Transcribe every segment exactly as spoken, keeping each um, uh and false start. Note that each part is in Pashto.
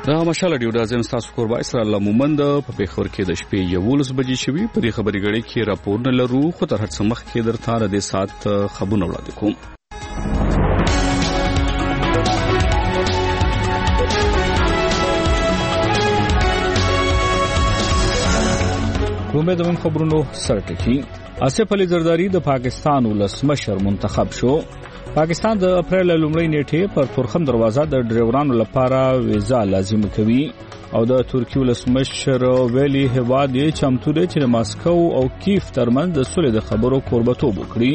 دا مشال ډیو دازم تاسو کوربا اسرا الله مومند په پیښور کې د شپې یولس بجې شوي په دې خبري غړي کې راپور نه لرو خو تر هڅه مخ کې درته را دي سات خبرونه وړاندې کوم. کومه د خبرونو سرټکی آصف علي زرداری د پاکستان ولسمشر منتخب شو. پاکستان د اپریل لومړۍ نیټه پر تورخم دروازه د ډرایورانو لپاره ویزا لازم کوي او د ترکیه ولسمشر ویلي هواد یې چمتو دی چې ماسکو او کیف ترمنځ د صلح د خبرو کوربتوب وکړي.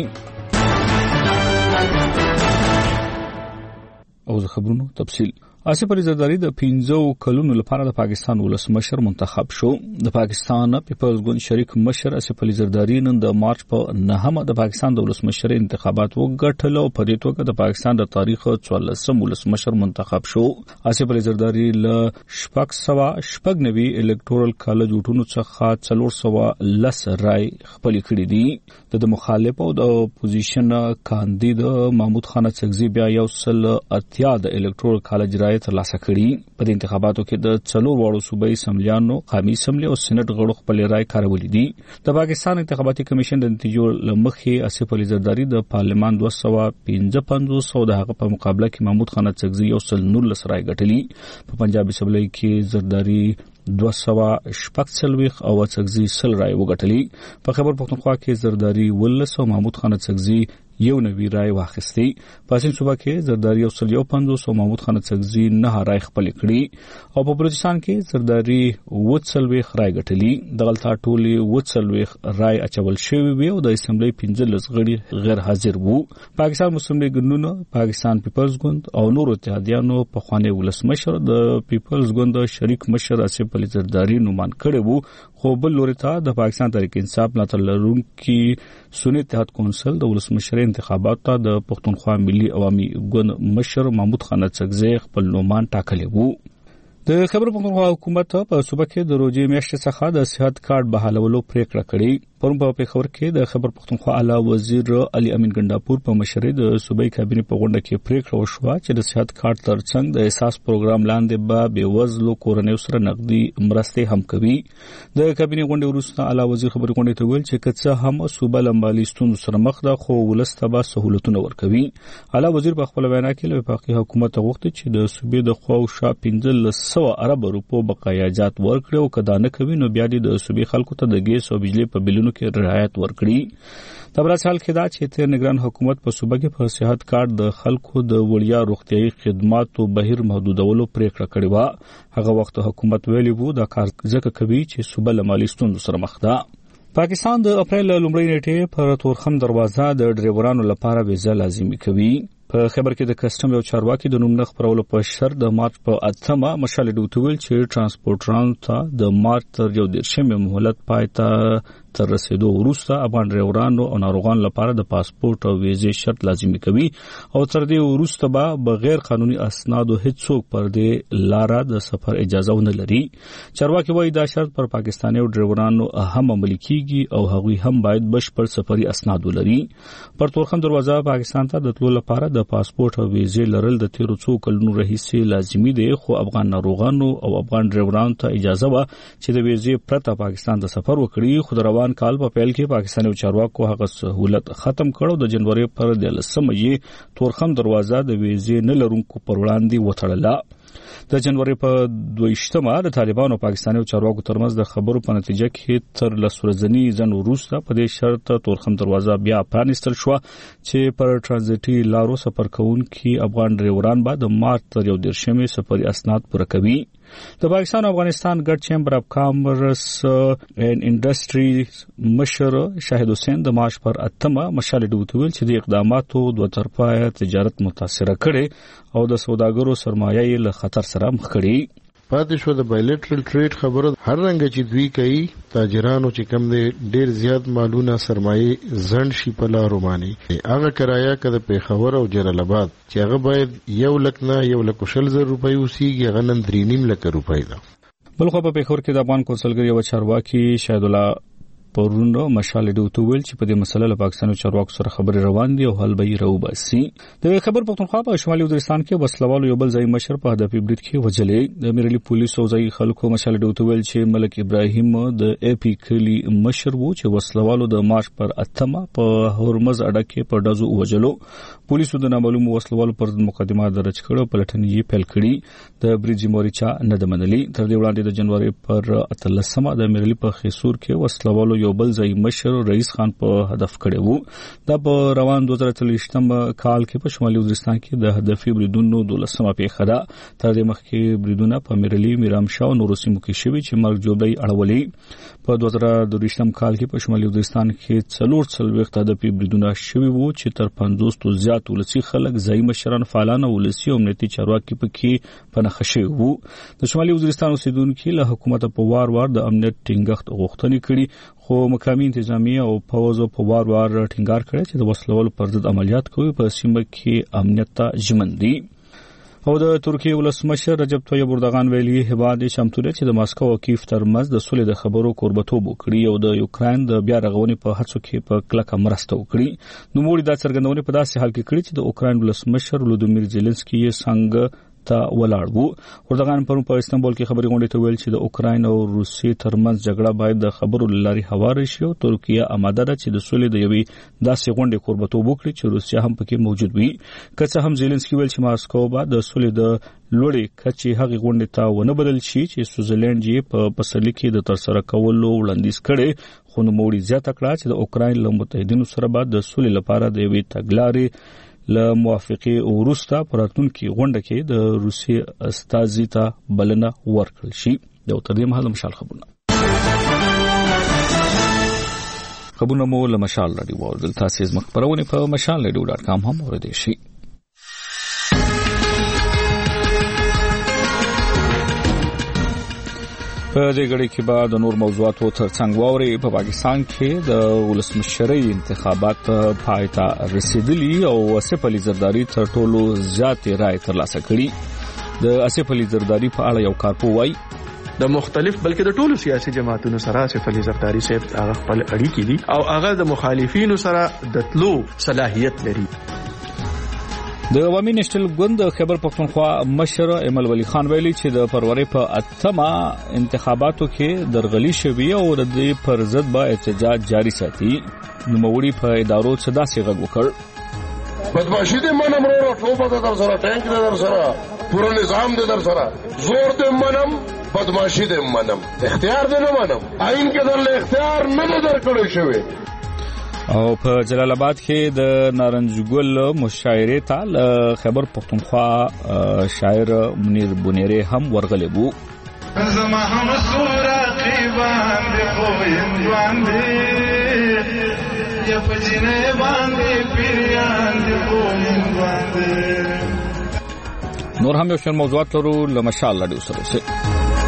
او د خبرونو تفصیل آصف علي زرداری د پنځو کلونو لپاره د پاکستان ولسمشر منتخب شو. د پاکستان پیپلز ګوند شریک مشر آصف علي زرداری نن د مارچ په نهمه د پاکستان د ولسمشر انتخابات وګټل او په دې توګه د پاکستان د تاریخ څوارلسم ولسمشر منتخب شو. آصف علي زرداری له شپږ سوه شپږ نوي الکټورل کالج وټونو څخه څلور سوه لس رای خپل کړي دي. د مخالف او د اپوزیشن کاندید محمود خان څګزي بیا یو سل اتیا د الکټورل کالج رای ترلاسه کړي. په دې انتخاباتو کې د څلور واړو صوبایي اسمبلیانو قومي اسمبلی او سېنات غړو خپل رای کارولې دي. د پاکستان انتخاباتي کمیشن د نتیجو لمخې آصف علي زرداری د پارلمان دوه سوه پنځه پنځوس او د هغه په مقابله کې محمود خان څګزي یو سل نولس رای ګټلي. په پنجاب اسمبلی کې زرداری دوه سوه شپږ څلوېښت او څګزي سل رای وګټلي. په خیبر پښتونخوا کې زرداری ولس او محمود خان څګزي یو نوی رای واخیستی. په سین صوبه کې زرداری یو سل یو پنځوس او محمود خان څګزي نه رای خپل کړي او په بلوچستان کې زرداری اووه څلوېښت رای ګټلي. دغلته ټولې اووه څلوېښت رای اچول شوي وي او د اسمبلی پنځلس غړي غیر حاضر وو. پاکستان مسلم لیگ ګوندونه پاکستان پیپلز ګوند او نور اتحادیانو په خوانی ولسمشر د پیپلز ګوند شریک مشر آصف علي زرداری نومان کړي وو خو بل لوري ته د پاکستان تحریک انصاف ملاتړ لرونکي سنی اتحاد کونسل د ولسمشر انتخاباتو د پښتونخوا ملي عوامي ګوند مشر محمود خان څګزي خپل نومان ټاکلی وو. د خبر پښتونخوا حکومت په صوبه کې د روزي میاشتې څخه د صحت کارت بحالولو پریکړه کړې. پرون په پیښور کې د خبر پښتونخوا اعلی وزیر علي امین ګنداپور په مشرۍ د صوبایي کابینې په غونډه کې پریکړه وشوه چې د صحت کارت ترڅنګ د احساس پروګرام لاندې به بېوزلو کورنیو سره نقدي مرستې هم کوي. د کابینې غونډې وروسته اعلی وزیر خبري غونډې ته ویل چې که څه هم صوبه له مالي ستونزو سره مخ ده خو ولس ته به سهولتونه ورکوي. اعلی وزیر په خپل وینا کې له وفاقي حکومت غوښتي چې د صوبې د خواوشا پنځلس سوه ارب روپو بقایاجات ورکړي او که دا نه کوي نو بیا د صوبې خلکو ته د ګیس او بجلی په بلونو کې رعایت ورکړي. د برس حال کې دا چې تیر نگران حکومت په صوبه کې په صحت کارت د خلکو د وړیا روغتيایي خدماتو بهیر محدودولو پریکړه کړې و. هغه وخت حکومت ویلي وو دا کار ځکه کوي چې صوبه له مالي ستونزو سره مخ ده. پاکستان د اپریل لومړۍ نیټه پر تورخم دروازه د ډرایورانو لپاره ویزا لازمي کوي. په خبر کې د کسټم یو چارواکي د نوم نه خبرولو په شرط د مارچ په اتمه مشال ډوټول چې ترانسپورټرانو ته د مارچ تر یو دیرشمه مهلت پای ته تر رسیدو وروسته افغان ډرایورانو او ناروغانو لپاره د پاسپورت او ویزې شرط لازمي کوي او تر دې وروسته به بغیر قانوني اسنادو هیڅوک پر دې لار د سفر اجازه ونه لري. چارواکي وايي دا شرط پر پاکستاني ډرایورانو هم عملي کیږي او هغوی هم باید بشپړ سفري اسناد ولري. پر تورخم دروازه پاکستان ته د تلو لپاره د پاسپورت او ویزې لرل د تیرو څو کلونو راهیسې لازمي دي خو افغان ناروغانو او افغان ډرایورانو ته اجازه و چې د ویزې پرته پاکستان ته سفر وکړي. خو د روان کال په پیل کې پاکستاني چارواکو هغه سہولت ختم کړو. د جنوري پر دلسمه یې تورخم دروازه د ویزې نه لرونکو پر وړاندې وتړله. د جنوري په دویشتمه د طالبانو پاکستاني چارواکو ترمنځ د خبرو په نتیجه کې تر لس ورځنی ځنډ وروسته په دې شرط تورخم دروازه بیا پرانیستل شو چې پر ترانزیټي لارو سفر کوونکي افغان ډرایوران به د مارچ تر یو دیرشمه سفري اسناد پوره کوي. د پاکستان او افغانستان ګډ چیمبر اف کامرس اینڈ انډستری مشر شاهد حسین د مارچ پر اتمه مشال ډوټول چې د اقداماتو دوه طرفه تجارت متاثر کړي او د سوداګرو سرمایه له خطر سره مخ کړي. پاتې شو د بایلیټرل ټریډ خبره هر رنګ چې دوی کوي تاجرانو چې کم دي ډیر زیات مالونه سرمایه زند شي په لارو باندې هغه کرایه کده په خبر او جلال آباد چې هغه باید یو لک نه یو لک شل زر روپۍ وسیږي هغه نن درې نیم لک روپۍ ده. بلخو په پیښور کې د افغان کونسلګر یو چارواکي شاهد الله پرون مشال ډیوته ویل چې په دې مسله له پاکستاني چارواکو سره خبرې روان دي او حل به یې راوباسي. د خبر پختونخوا په شمالي وزیرستان کې وسلوالو یو بل ځای مشر په هدفي برید کې وجلې. د میرلی پولیسو ځای خلکو مشال ډیوته ویل چې ملک ابراهیم د اي پی کلی مشر وو چې وسلوالو د مارچ پر اتمه په هرمز اډه کې په ډزو وجلو. پولیسو د نامعلوم وسلوالو پر مقدمه درج کړو، پلټنې یې پیل کړې. د برید مورچا نه د منلي. تر دې وړاندې د جنوري پر اتلسمه د میرلی په خیسور کې وسلوالو یو بل ځای مشر رئیس خان په هدف کړی وو. دا په روان دوه زره څلوېښتم کال کې په شمالي وزیرستان کې د هدفي بریدونو دولسمه پیښه ده. تر دې مخکې بریدونه په میرلی، میرامشاه او نورو سیمو کې شوي چې مرګ ژوبلې اړولې. په دوه زره دوه کال کې په شمالي وزیرستان کې څلور څلوېښت هدفي بریدونه شوي وو چې تر پنځوس تو زیات ولسي خلک، ځایي مشران، فعالان او ولسي او امنیتي چارواکي پکې پنهخ شوي وو. د شمالي وزیرستان اوسیدونکو له حکومت په وار وار د امنیت ټینګښت غوښتنې کړي، خو مقامي انتظامیه او پوځ په وار وار ټینګار کړی چې د وسلوالو پر ضد عملیات کوي. په سیمه کې امنیت ته ژمن دي. او د ترکیه ولسمشر رجب طیب اردوغان ویلي هیواد شامتو دی چې د ماسکو او کیف ترمنځ د سولې د خبرو کوربتوب وکړي او د یوکرين د بیا رغونې په هڅو کې په کلکه مرسته وکړي. نو موږ دا څرګندونه په داسې حال کې کړي چې د اوکرين ولسمشر ولودیمیر زيلنسکي یې څنګه ته ولاړ وو. اردوغان پرون په استانبول کې خبري غونډې ته ویل چې د اوکرين او روسیې ترمنځ جګړه باید د خبرو لاري هواره شي او ترکیه آماده ده چې د سولې د یوې داسې غونډې کوربتوب وکړي چې روسیه هم پکې موجود وي. که څه هم زيلنسکي ویل چې ماسکو به د سولې د لوړې کچې هغه غونډې ته ونه بدل شي چې سویټزرلند یې په پسرلي کې د ترسره کولو وړاندیز کړي. خو نو موړي زیاته کړه چې د اوکرين له متحدینو سره به د سولې لپاره د یوې تګلارې له موافقه وروسته پراتونکو غونډه کې د روسي استازي ته بلنه ورکړل شي. د تر دې مهاله مشال خبرونه خبرونه مو له مشال رادیو ورل تاسو زموږ خبرونه په مشال رادیو ډاټ کام هم اوریدئ شئ. په دې غړي کې بعد د نور موضوعاتو ترڅنګ واوري. په پاکستان کې د ولسمشرۍ انتخابات پای ته رسیدلي او آصف علي زرداری تر ټولو زیاتې رائے ترلاسه کړي. د آصف علي زرداری په اړه یو کارپو وایي د مختلف بلکې د ټولو سیاسي جماعتونو سره آصف علي زرداری صاحب هغه خپل اړیکې دي او هغه د مخالفینو سره د تلو صلاحیت لري. د عوامي نېشنل ګوند خیبر پختونخوا مشر ایمل ولی خان ویلي چې د فروری په اتمه انتخاباتو کې درغلي شوی او د دې پر ضد به احتجاج جاری ساتي. نوموړي په ادارو څخه داسې غږ وکړ: بدمعشي دې منم ورو ټوپه دې در سره، ټانک دې در سره، پوره نظام دې در سره، زور دې منم، بدمعشي دې منم، اختیار دې نه منم. آئین کې در اختیار نه درکړی شوی. او په جلال آباد کې د نارنجګل مشاعره ته خیبر پختونخوا شاعر منیر بونیری هم ورغلی وو. زما هم صورت قیبان دی خوین باندې یا پجنه باندې پیران دی خوین باندې. نور هم یو شمېر موضوعات لرو له مشال رادیو سره.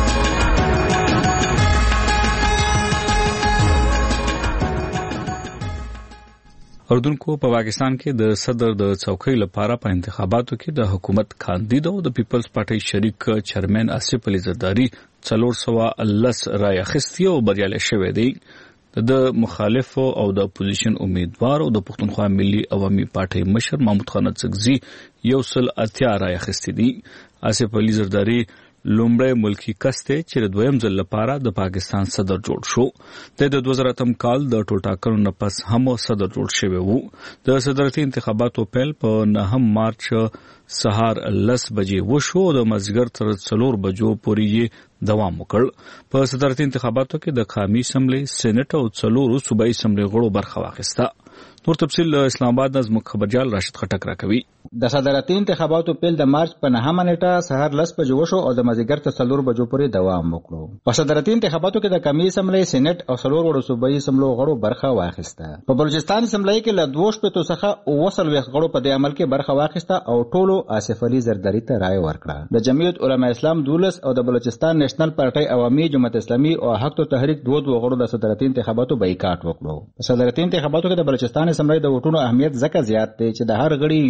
اردن کو په پاکستان کې د صدر د څوکۍ لپاره په انتخاباتو کې د حکومت کاندید او د پیپلز پارټي شریک چیرمن آصف علي زرداری څلور سوه لس رای اخیستي او بریالي شوی دی. د مخالف او د اپوزیشن امیدوار او د پښتونخوا ملي عوامي پارټي مشر محمود خان اڅکزي یو سل اتیا رای اخیستي دي. آصف علي زرداری لومړی ملکی کس دی چې د دویم ځل لپاره د پاکستان صدر جوړ شو. د دوه زره اتم کال د ټولټاکنو نه پس هم صدر جوړ شوی وو. د صدرتي انتخاباتو پیل په نهم مارچ سهار لس بجې وشو او د مازیګر تر څلور بجو پورې دوام وکړ. په صدرتي انتخاباتو کې د قومي اسمبلی، سېنات او څلورو صوبایي اسمبلی غړو برخه واخیسته. نور تفصیل اسلام آباد نظم خبرجال راشد خټک راکوي. د صدرتي انتخاباتو پیل د مارچ په نهمه نیټه سهار لس بجې وشو او د مازیګر تر څلور بجو پورې دوام وکړو. په صدرتي انتخاباتو کې د قومي اسمبلی، سېنات او څلور وړو صوبایي اسمبلو غړو برخه واخیسته. په بلوچستان اسمبلی کې له دوه شپږو څخه اوه څلوېښت غړو په دې عمل کې برخه واخیسته او ټولو آصف علي زرداری ته رایه ورکړه. د جمعیت علماء اسلام دولس او د بلوچستان نېشنل پارټي عوامي جماعت اسلامي او حق تو تحریک دوه دوه غړو د صدرتي انتخاباتو بایکاټ وکړو. په صدرتي انتخاباتو کې د بلوچستان اسمبلی د ووټونو اهمیت ځکه زیات دی چې د هر غړي یو ووټ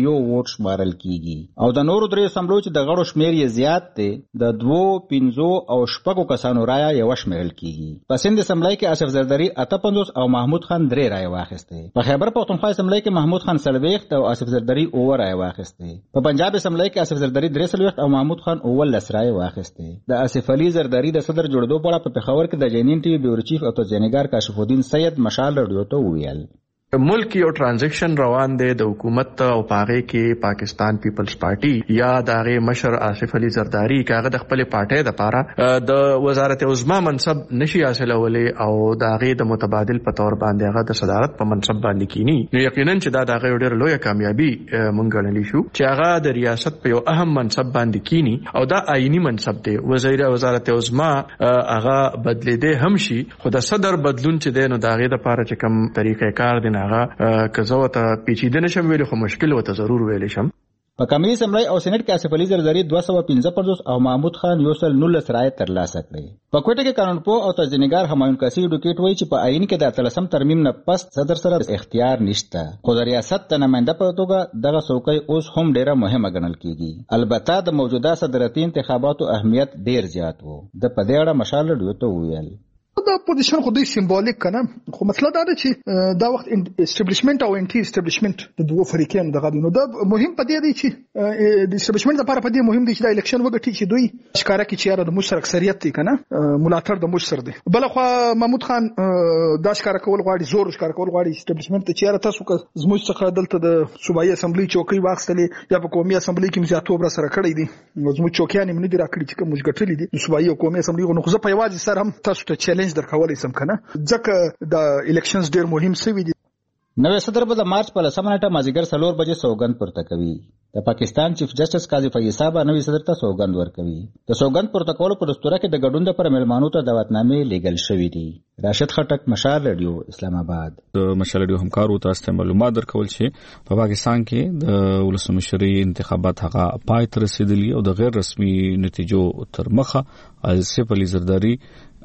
ووټ شمارل کیږي او د نورو درې اسمبلیو چې د غړو شمیر یې زیات دی د دوو پنځو او شپږو کسانو رایه یو شمېرل کیږي. په سند اسمبلی کې آصف زرداری اته پنځوس او محمود خان درې رایه واخیستې. په خیبر پختونخوا اسمبلی کې محمود خان څلوېښت او آصف زرداری اووه رایه واخیستې. په پنجاب اسمبلی کې آصف زرداری درې څلوېښت او محمود خان اوولس رایه واخیستې. د آصف علي زرداری د صدر جوړېدو په اړه په پېښور کې د جنین ټي وي بیورو چیف او تجزیه‌نګار کاشف الدین سید مشال رادیو ته وویل ملک یو ټرانزیکشن روان دی د حکومت او پاغه کې پاکستان پیپلز پارټي یا دغه مشر آصف علي زرداری کاغه د خپل پارټي د پاره د وزارت عظما منصب نشي حاصلولې او دغه د متبادل په تور باندې هغه د صدارت په منصب باندې کینی نو یقینا چې دا دغه ډېر لوی کامیابی مونږ غنلی شو چې هغه د ریاست په یو اهم منصب باندې کینی او دا آئینی منصب دی. وزیر وزارت عظما هغه بدلیدې هم شي خو د صدر بدلون چې دی نو دغه د پاره چې کوم طریقې کار دی هغه کزو ته پیچیده نشم ویل خو مشکل وته ضرور ویل شم. په کمیټې اسمبلی او سېنات کې آصف علي زرداری دوه سوه پنځه پنځوس او محمود خان یو سل نولس رایې ترلاسه کړې. په کوټه کې قانونپوه او تجزیه‌نګار همایون کاسي ایډوکیټ وایي چې په آئین کې د اتلسم ترمیم نه پس صدر سره اختیار نشته خو د ریاست د نماینده په توګه دغه څوکۍ اوس هم ډیره مهمه ګڼل کیږي. البته د موجوده صدرتي انتخاباتو اهمیت ډیر زیات وو. د په دې اړه مشال رادیو ته وویل دا پوزیشن خو دوی سیمبولیک کنه خو مسله دا ده چې دا وخت اسټابلیشمنت او انټي اسټابلیشمنت د دوه فریقین دغه نو دا مهم پدې دی چې د اسټابلیشمنت لپاره پدې مهم دی چې د الیکشن وګټي چې دوی ښکارا کې چې د مشر اکثریت دی کنه ملاتړ د مشر دی. بل خو محمود خان دا ښکارا کول غواړي زور ښکارا کول غواړي اسټابلیشمنت ته چې تاسو که زموږ څخه دلته د صوبایي اسمبلی چوکۍ واخستلې یا په قومي اسمبلی کې مزیاتوب را سره کړی دي زموږ چوکیان یې نه دي راکړي چې کوم ګټلې دي صوبایي او قومي اسمبلی غو خو په یوازې سره هم تاسو ته چیلنج درکولای سم کنه ځکه د الیکشنز ډیر مهم سوي دي. نوې صدر به د مارچ په لسمه نیټه مازیګر څلور بجې سوګند پورته کوي. د پاکستان چیف جسټس قاضي فیض صاحب نوې صدر ته سوګند ورکوي. د سوګند پورته کولو په دستور کې د ګډون لپاره مېلمانو ته دعوتنامې لیږل شوې دي. راشد خټک مشال رادیو اسلام آباد. د مشال رادیو همکارو تاسو معلومات درکول چې په پاکستان کې د ولسمشري انتخابات هغه پای ته رسیدلی او د غیر رسمي نتیجو تر مخه آصف علي زرداری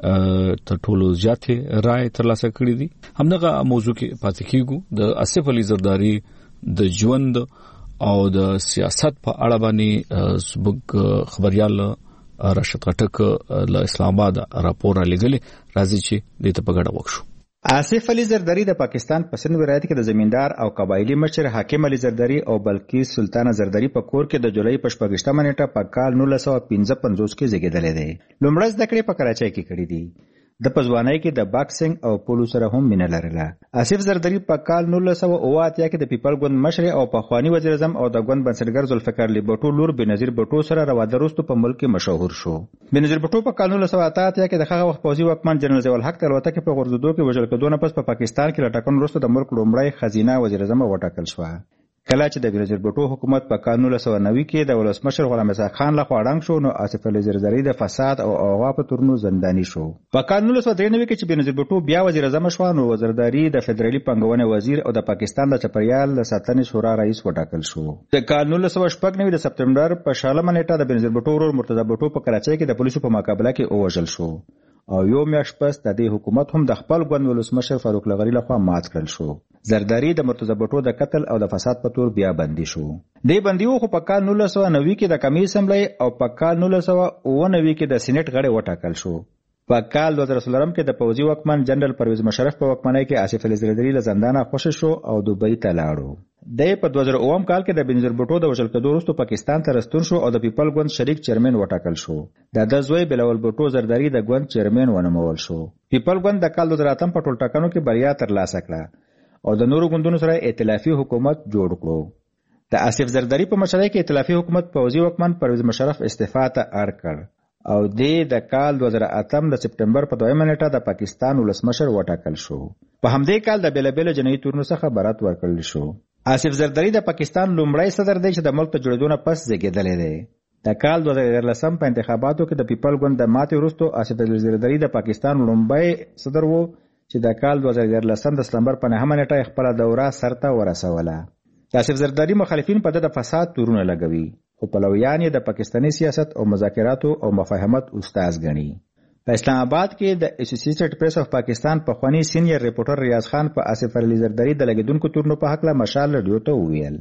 تر ټولو زیاتې رائے ترلاسه کړې دي. همدغه موضوع کې پاتې کیږو. د آصف علي زرداری د ژوند او د سیاست په اړه باندې زموږ خبريال راشد خټک له اسلام آباد راپور لګلې راځي چې دې ته په ګډه وکړو. آصف علي زرداری د پاکستان په سند ولایت کې د زمیندار او قبایلی مشر حاکم علي زرداری او بلقیس سلطانه زرداری په کور کې د جولای په شپږشتمه نیټه په کال نولس سوه پنځه پنځوس کې زیږیدلی دی. لومړی زده کړې په کراچۍ کې کړې دي. د په ځوانۍ کې د باکسینګ او پولو سره هم مینه لرله. آصف زرداری په کال نولس سوه اوه اتیا کې د پیپل ګوند مشر او پخوانی وزیر اعظم او د ګوند بنسټګر ذوالفقار علی بټو لور بنظیر بټو سره رواده وروسته په ملک کې مشهور شو. بنظیر بټو په کال نولس سوه اته اتیا کې د هغه وخت پوځي واکمن جنرال ضیاء الحق د الوتکې په غورځېدو کې وژل کېدو نه پس په پاکستان کې له ټاکنو وروسته د ملک لومړی ښځینه وزیر اعظم وټاکل شوه. کله چې د بنظیر بټو حکومت په کال نولس سوه نوي کې د ولسمشر غلام اسحاق خان لخوا ړنګ شو نو آصف علي زرداری د فساد او اغوا په تورنو زنداني شو. په کال نولس سوه درې نوي کې چې بنظیر بټو بیا وزیر اعظم شو نو زرداری د فدرالي پنګونې وزیر او د پاکستان د چاپیریال د ساتنې شورا رئیس وټاکل شو. د کال نولس سوه شپږ نوي د سپتمبر په شلمه نیټه د بنظیر بټو ورور مرتضی بټو په کراچۍ کې د پولیسو په مقابله کې ووژل شو او یو میاشت پس د دې حکومت هم د خپل ګوند ولسمشر فاروق لغړي لخوا مات کړل شو. زرداری د مرتضی بټو د قتل او د فساد په تور بیا بندي شو. دې بندیو خو په کال نولس سوه نوي کې د کمیټې اسمبلی او په کال نولس سوه اوه نوي کې د سېنات غړی وټاکل شو. په کال دوه زره څلورم کې د پوځي واکمن جنرال پرویز مشرف په واکمنۍ کې آصف علي زرداری له زندانه خوشی شو او دوبۍ ته لاړو. د په دوه زره اووم کال کې د بنظیر بټو د وژل کېدو وروسته پاکستان ته راستون شو او د پیپل ګوند شریک چیرمن وټاکل شو. د ده زوی بلاول بټو زرداری د ګوند چیرمن ونومول شو. پیپل ګوند د کال دوه زره اتم په ټول ټاکنو کې بریا ترلاسه کړه او د نورو ګوندونو سره ائتلافي حکومت جوړ کړو. د آصف زرداری په مشرۍ کې ائتلافي حکومت پوځي واکمن پرویز مشرف استعفا ته اړ کړ او د د کال دوه زره اتم د سپټمبر په دویمه نیټه د پاکستان ولسمشر وټاکل شو. په همدې کال د بیلابیلو جنایي تورونو څخه برات ورکړل شو. آصف زرداری د پاکستان لومړی صدر دی چې د ملک ته جوړېدو نه پس زیږېدلی دی. د کال دوه زره دیارلسم په انتخاباتو کې د پیپل ګوند د ماتې وروسته آصف علي زرداری د پاکستان لومړی صدر و چې د کال دوه زره دیارلسم د سپتمبر په نهمه نیټه خپله دوره سرته ورسوله. د آصف زرداری مخالفین په ده د فساد تورونه لګوي خو پلویان یې د پاکستاني سیاست او مذاکراتو او مفاهمت استاد ګڼي. په اسلام آباد کې د اسوسییټډ پریس اف پاکستان پخوانی سینیر ریپورټر ریاض خان په آصف علي زرداری د لګیدونکو تورنو په هکله مشال رادیو ته وویل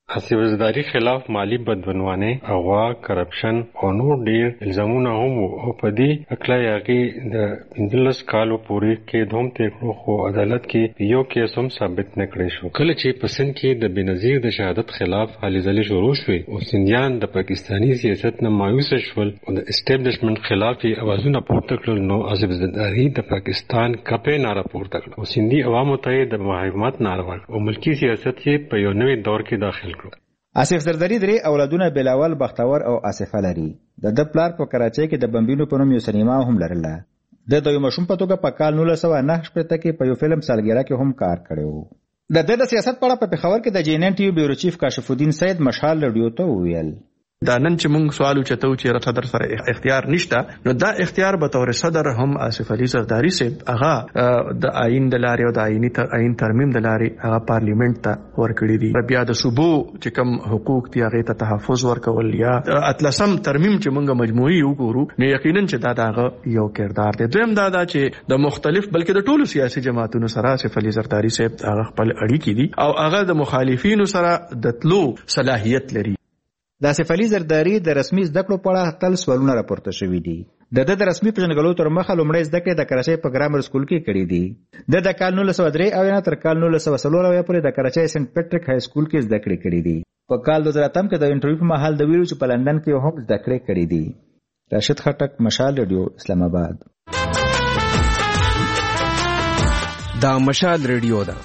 حسابداري خلاف مالی بدبنوانه اغوا کرپشن او نور ډیر الزامونه هم او په دې اکلا یاغي د پندلس کالو پورې کې دوم تکړو خو عدالت کې یو کیس هم ثابت نکړی شو. کله چې پسند کې د بنظیر د شهادت خلاف هلې ځلې شروع شوې او سندیان د پاکستانی سیاست نه مایوس شول او د اسټابلیشمنت خلاف اوازونه پورته کړل نو حسابداري د پاکستان کپې ناره پورته کړ او سندي عوامو ته د محاکمات ناره ورکړه او ملکی سیاست یې په یو نوې دور کې داخل آصف زرداری درې اولادونه بلاول بختور او آصفه لري. د د پلار په کراچۍ کې د بمبینو په نوم یو سینما هم لرله. د د یو مشوم په توګه په کال نولس سوه نهه شپېته کې په یو فلم سالګرا کې هم کار کړی و. د د سیاست په اړه په پېښور کې د جې ان ان ټي یو بیورو چیف کاشف الدین سید مشال رادیو ته وویل دا نن چې موږ سوال چتو چې رته در سره اختیار نشته نو دا اختیار به تور صدر هم آصف علي زرداری سے هغه د آئین د لارې او د آئینی تر آئین ترمیم د لارې هغه پارلیمنت ته ورکړي دي. بیا د صوبو چې کوم حقوق دی هغه ته تحفظ ورکول یا اتلسم ترمیم چې موږ مجموعي وګورو نو یقینا چې دا دغه یو کردار دی. دویم دا دا چې د مختلف بلکې د ټولو سیاسي جماعتونو سره آصف علي زرداری سے هغه خپل اړیکې دي او هغه د مخالفینو سره د تلو صلاحیت لري. د آصف علي زرداری د رسمي زده کړو په اړه تل سوالونه راپورته شوي دي. د د رسمي پیژنګلو تر مخه لومړی زده کړې د کراچۍ په ګرامر سکول کې کړې دي. د د کال نولس سوه درې اویا تر کال نولس سوه څلور اویا پورې د کراچۍ سنت پیټریک های سکول کې زده کړې کړې دي. په کال دوه زره اتم کې د انټرویو په مهال د ویلو چې په لندن کې هم زده کړې کړې دي. راشد خټک، مشال رادیو، اسلام آباد. دا مشال رادیو ده.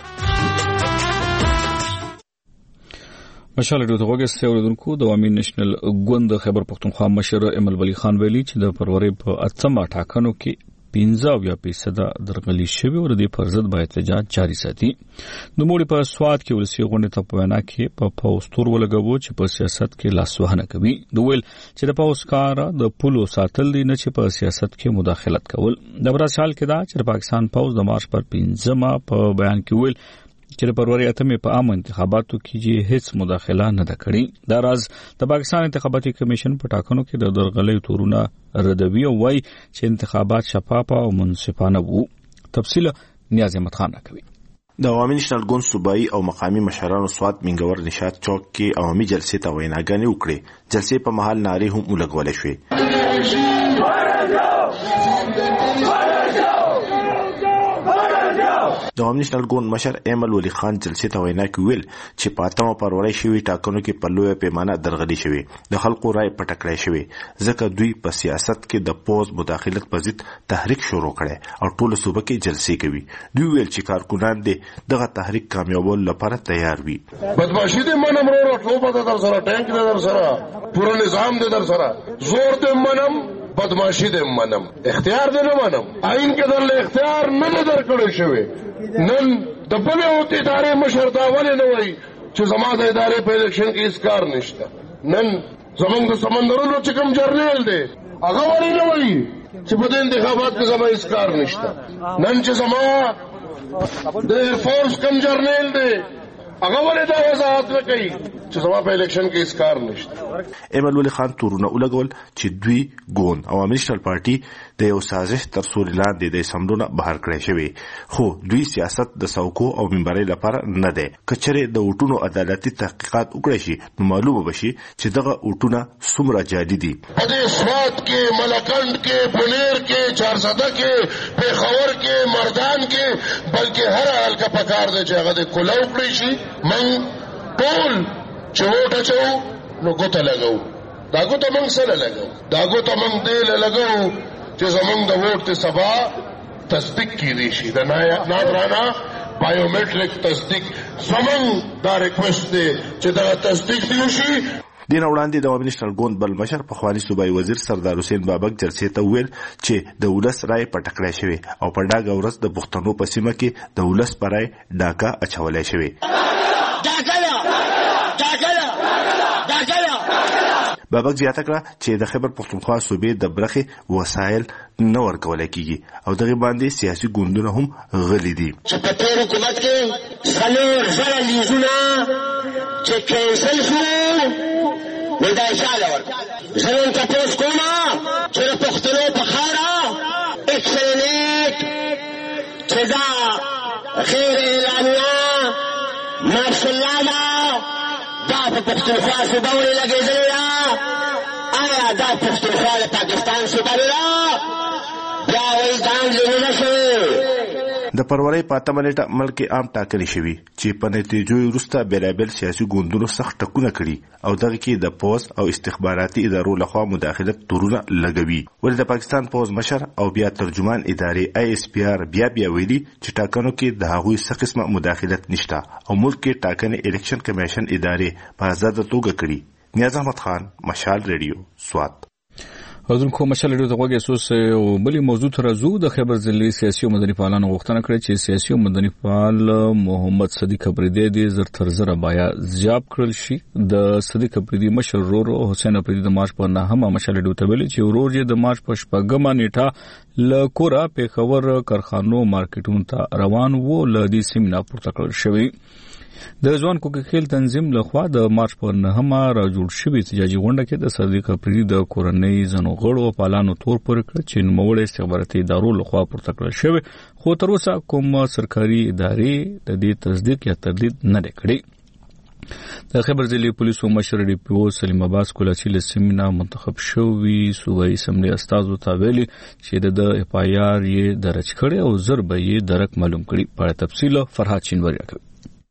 مشال رادیو ته وګورئ اوریدونکو د عوامي نېشنل ګوند خیبر پختونخوا مشر امل ولی خان ویلي چې د فروری په اتمه ټاکنو کې پنځه اویا فیصده درغلي شوې او د دې پر ضد باید احتجاج جاري ساتي. د موړي په سواد کې ولسی غونډې ته په وینا کې په پوسټور ولګوو چې په سیاست کې لاسوهنه کوي. د ویل چې د پوس کار د پولو ساتل دي نه چې په سیاست کې مداخلت کول. د براشال کې دا چې پاکستان پوز د مارچ پر پنځمه په بیان کې ویل چې د فروری اتمه په عام انتخاباتو کې هیڅ مداخله نه ده کړې. دا راز د پاکستان انتخاباتي کمیشن په ټاکنو کې د درغلۍ تورونه ردوي او وايي چې انتخابات شفاف او منصفانه وو. تفصیل نیاز احمد خان راکوي. د عوامي نېشنل ګوند صوبایي او مقامي مشرانو سوات منګور نشاط چوک کې عوامي جلسې ته ویناګانې وکړې. جلسې په محل نارې هم ولګولې شوې. د عوامي نېشنل ګوند مشر امل ولی خان جلسې ته وینا کې ویل چې په اتمه فروری شوي ټاکنو کې په لویه پیمانه درغلي شوې. د خلکو رای پټه کړی شوې ځکه دوی په سیاست کې د پوز مداخلت په ضد تحریک شروع کړی او ټول صوبه کې جلسې کوي. دوی ویل چې کارکونان دې دغه تحریک کامیابول لپاره تیار وي. بدمعشي دې منم ورو ټوپه دې در سره ټانک دې در سره پوره نظام دې در سره زور دې منم بدمعشي دې منم اختیار دې نه منم آئین کې درله اختیار نه درکړی شوی. نن د بلې اوتې ادارې مشر دا ولې نه وایي چې زما د ادارې په الیکشن کې هیڅ کار نشته. نن زمونږ د سمندرونو چې کوم جرنیل دی هغه ولې نه وایي چې په دې انتخابات کې زما هیڅ کار نشته. نن چې زما د ایرفورس کوم جرنیل دی هغه ولې دا وضاحت نه کوي چې زما په الیکشن کې هیڅ کار نشته. امل ولی خان تورونه ولګول چې دوی ګوند عوامي نېشنل پارټي د یو سازش تر سوري لاندې د سملونه بهر کړی شوی خو دوی سیاست د سوکو او منبرۍ لپاره نه دی. کچره د وټونو عدالتي تحقیقات وکړي شي نو معلومه بشي چې دغه وټونه څومره جادي دي. په دې سوات کې ملکند کې بنیر کې چارسده کې پیښور کې مردان کې بلکې هر حال کا پکار دی چې هغه د کولو کړی شي. من ټول چې وټ اچو نو ګوته لګو دا ګوته موږ سره لګو دا ګوته موږ دې لګو چې زمونږ د ووټ ته سبا تصدیق کیدی شي د نادرانا بایومټریک تصدیق زمونږ دا ریکوست دی چې دا تصدیق دی شي. دین وړاندې د عوامي نېشنل ګوند بل مشر پخوانی صوبایي وزیر سردار حسین بابک جلسې ته ویل چې د ولس رای پټه کړی شوی او په ډاګه ورځ د پښتنو په سیمه کې د ولس پر رای ډاکا اچولای شوی. بابک زیاته کړه چې د خیبر پختونخوا صوبې د برخې وسایل نه ورکول کیږي او دغه باندې سیاسي ګوندونه هم غلي دي. چې په تیر حکومت کې څلور زره لیزونه چې کینسل شو نو دا اشاله ورکړه. زه نن تپوس کوم چې د پښتنو په خاوره اکسلنیټ چې دا غیر اعلانیه مارشالله دا په پښتونخوا صوبه ولې لګېدلې ده؟ آیا دا پښتونخوا د پاکستان صوبه نه ده؟ بیا وایي ځان ځینې نه شوی. د فروری په اتمه نیټه ملک عام ټاکنې شوي چې په نتیجو وروسته بیلابل سیاسي ګوندونو سخت ټکونه کړي او دغه کې د پوز او استخباراتي ادارو لخوا مداخلت تورونه لګوي. ولې د پاکستان پوز مشر او بیا ترجمان ادارې آی اس پی آر بیا بیا ویلي چې ټاکنو کې د هغوی څه قسمه مداخلت نشته او ملک کې ټاکنې الیکشن کمیشن ادارې په آزاده توګه کړي. نیاز احمد خان، مشال ریډیو، سوات. حضور کو مشال ریډیو ته وګورئ اساس او بلی موضوع تر زو د خبر ځلې سیاسي او مدني فعالانو غوښتنه کړې چې سیاسي او مدني فعال محمد صدیق افریدی د زر تر زر بایا زیاب کړل شي. د صدیق افریدی مشر ورور حسین افریدی د مارچ په نهمه مشال ریډیو ته ویلي چې ورور یې د مارچ په شپږمه نیټه ل کورا پیښور کارخانو مارکیټونو ته روان وو. ل دې سیمنا پورته کړل شوی. د ځوان کوکي خیل تنظیم لخوا د مارچ په نهمه را جوړ شوی احتجاجي غونډه کې د صدیق افریدی د کورنۍ زنو غړو او پالانو تور پر کړ چې نوموړي استخباراتي ادارو لخوا پورته کړل شوی، خو تر اوسه کوم سرکاري ادارې د دې تصدیق یا تردید نه کړي. د خبر ځلې پولیسو مشر ډي پی او سلیم عباس کولاچي له سیمنا منتخب شوی صوبایي اسمبلی استازو ته ویلي چې د اف آی آر یې درج کړي او ضرب یې درک معلوم کړي. په تفصیل فرحات چینوري کوي.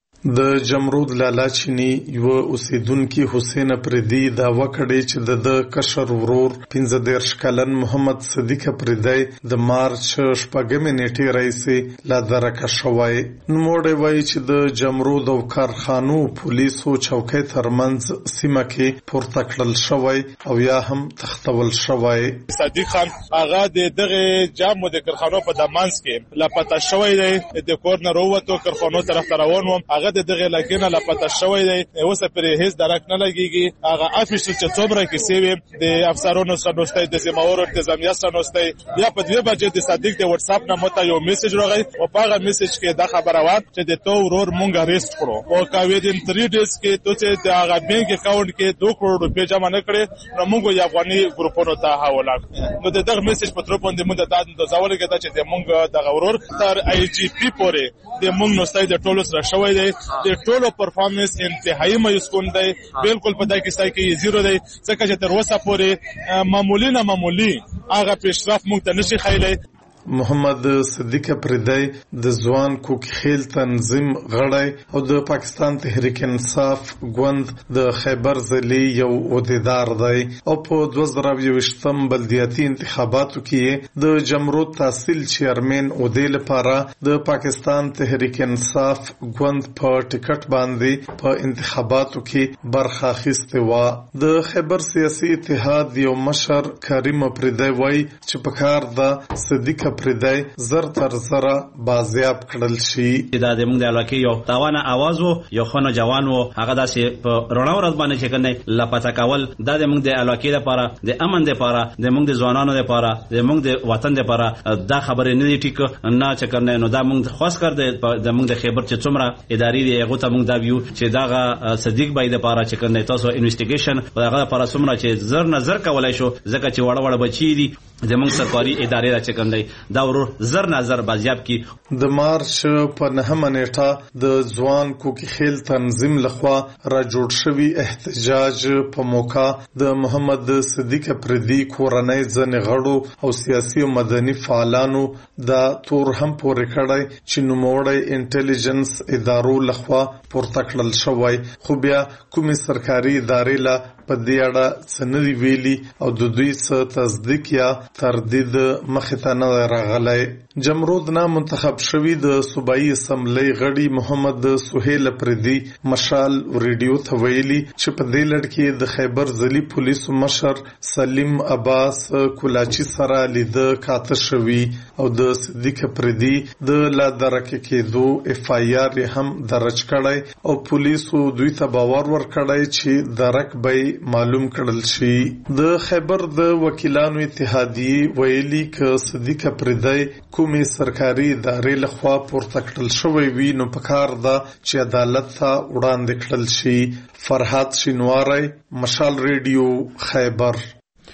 د جمرود لالا چینی یو اوسیدونکو حسین افریدی دا وکړي چې د کشر ورور پنځه دیرش کلن محمد صدیق افریدی د مارچ شپږمې نیټې راځي لا درکه شوی. نوموړی وایي چې د جمرود او کارخانو پولیسو چوکۍ ترمنځ سیمه کې پورته کړل شوی او یا هم تختول شوی. صدیق خان هغه د دغه جامو د کارخانو په دمانس کې لا پتا شوی دی د کور نه وروته کارخانو طرف ته روان و. هغه د دغه لکینه لا پتا شوی دی اوس پر هیڅ درک نه لګیږي. هغه افیشل چې څومره کې سیوی د افسرانو سره نوشته د زموږ انتظامیه سره نوشته بیا په دوه بجې د صدیق د واتس اپ نه مته یو میسج راغی او په هغه میسج کې دا خبره و چې د تو ورور مونږه ریسټ کړو او کا ویدین تھری ډیز کې ته چې د هغه بانک اکاونټ کې دوه کروڑ روپیا جمع نه کړې نو مونږ یو افغاني ګروپونو ته حواله نو د دغه میسج په تر باندې مونږ د تاسو کې دا چې د مونږ د ورور تر آی جی پی پورې د مونږ نوستای د ټولو سره شوی دی. د ټولو پرفارمنس انتهایی مایوس کون دی، بالکل په دای کې سای کې زیرو دی ځکه چې تر اوسه پورې معمولی نه معمولی هغه پیشرفت مونږ ته نشي خایلی. محمد صدیق افریدی د ځوان کوکي خیل تنظیم غړی او د پاکستان تحریک انصاف ګوند د خیبر ضلع یو عہدیدار دی او په دوه زره یوویشتم بلدیاتي انتخاباتو کې د جمرود تحصیل چیرمن عہدې لپاره د پاکستان تحریک انصاف ګوند په ټیکټ باندې په انتخاباتو کې برخه اخیستې و. د خیبر سیاسي اتحاد یو مشر کریم افریدی وایي چې په کار د صدیق پردای زر تر زر بازیاب کړل شي. دا د موږ د علاقې یو تاوانه आवाज وو، یو خونه جوان وو، هغه داسې په رڼا ورځ باندې چې کنه لپاره کول دا د موږ د علاقې لپاره د امن لپاره د موږ د ځوانانو لپاره د موږ د وطن لپاره دا خبره نه دی ټیک نه چې کنه نو دا موږ خاص کر د موږ د خیبر چې څومره ادارې دی هغه ته موږ دا ویو چې دا صدیق بای لپاره چې کنه تاسو انویسټیګیشن هغه لپاره څومره چې زر نظر کولای شو ځکه چې وړ وړ بچی دي د موږ سرکاري ادارې را چې کنه دا ورور زر نظر بازیاب کی. د مارچ په نهمه نیټه د ځوان کوکي خیل تنظیم لخوا را جوړ شوی احتجاج په موقع د محمد صدیق افریدی کورنۍ ځنې غړو او سیاسي او مدني فعالانو دا تور هم پورې کړی چې نوموړی انټيليجنس ادارو لخوا پورته کړل شوی، خو بیا کومې سرکاري ادارې لا په دې اړه څه ویلي او د دوی څه تصدیق یا تردید مخې ته نه راغلی. جمرود نه منتخب شوی د صوبایي اسمبلی غړي محمد سهیل افریدی مشال ریډیو ته ویلي چې په دې لړ کې د خیبر ضلع پولیسو مشر سلیم عباس کولاچي سره لیده کاته شوی او د صدیق افریدی د لا درکه کېدو اف آی آر هم درج کړی او پولیسو دوی ته باور ورکړی چې درک به معلوم کړل شي. د خیبر د وکیلانو اتحادیه ویلي ک صدیق افریدی کومې سرکاري ادارې لخوا پورته کړل شوی وي نو پکار ده چې عدالت ته وړاندې کړل شي. فرحات شینواری، مشال ریډیو، خیبر.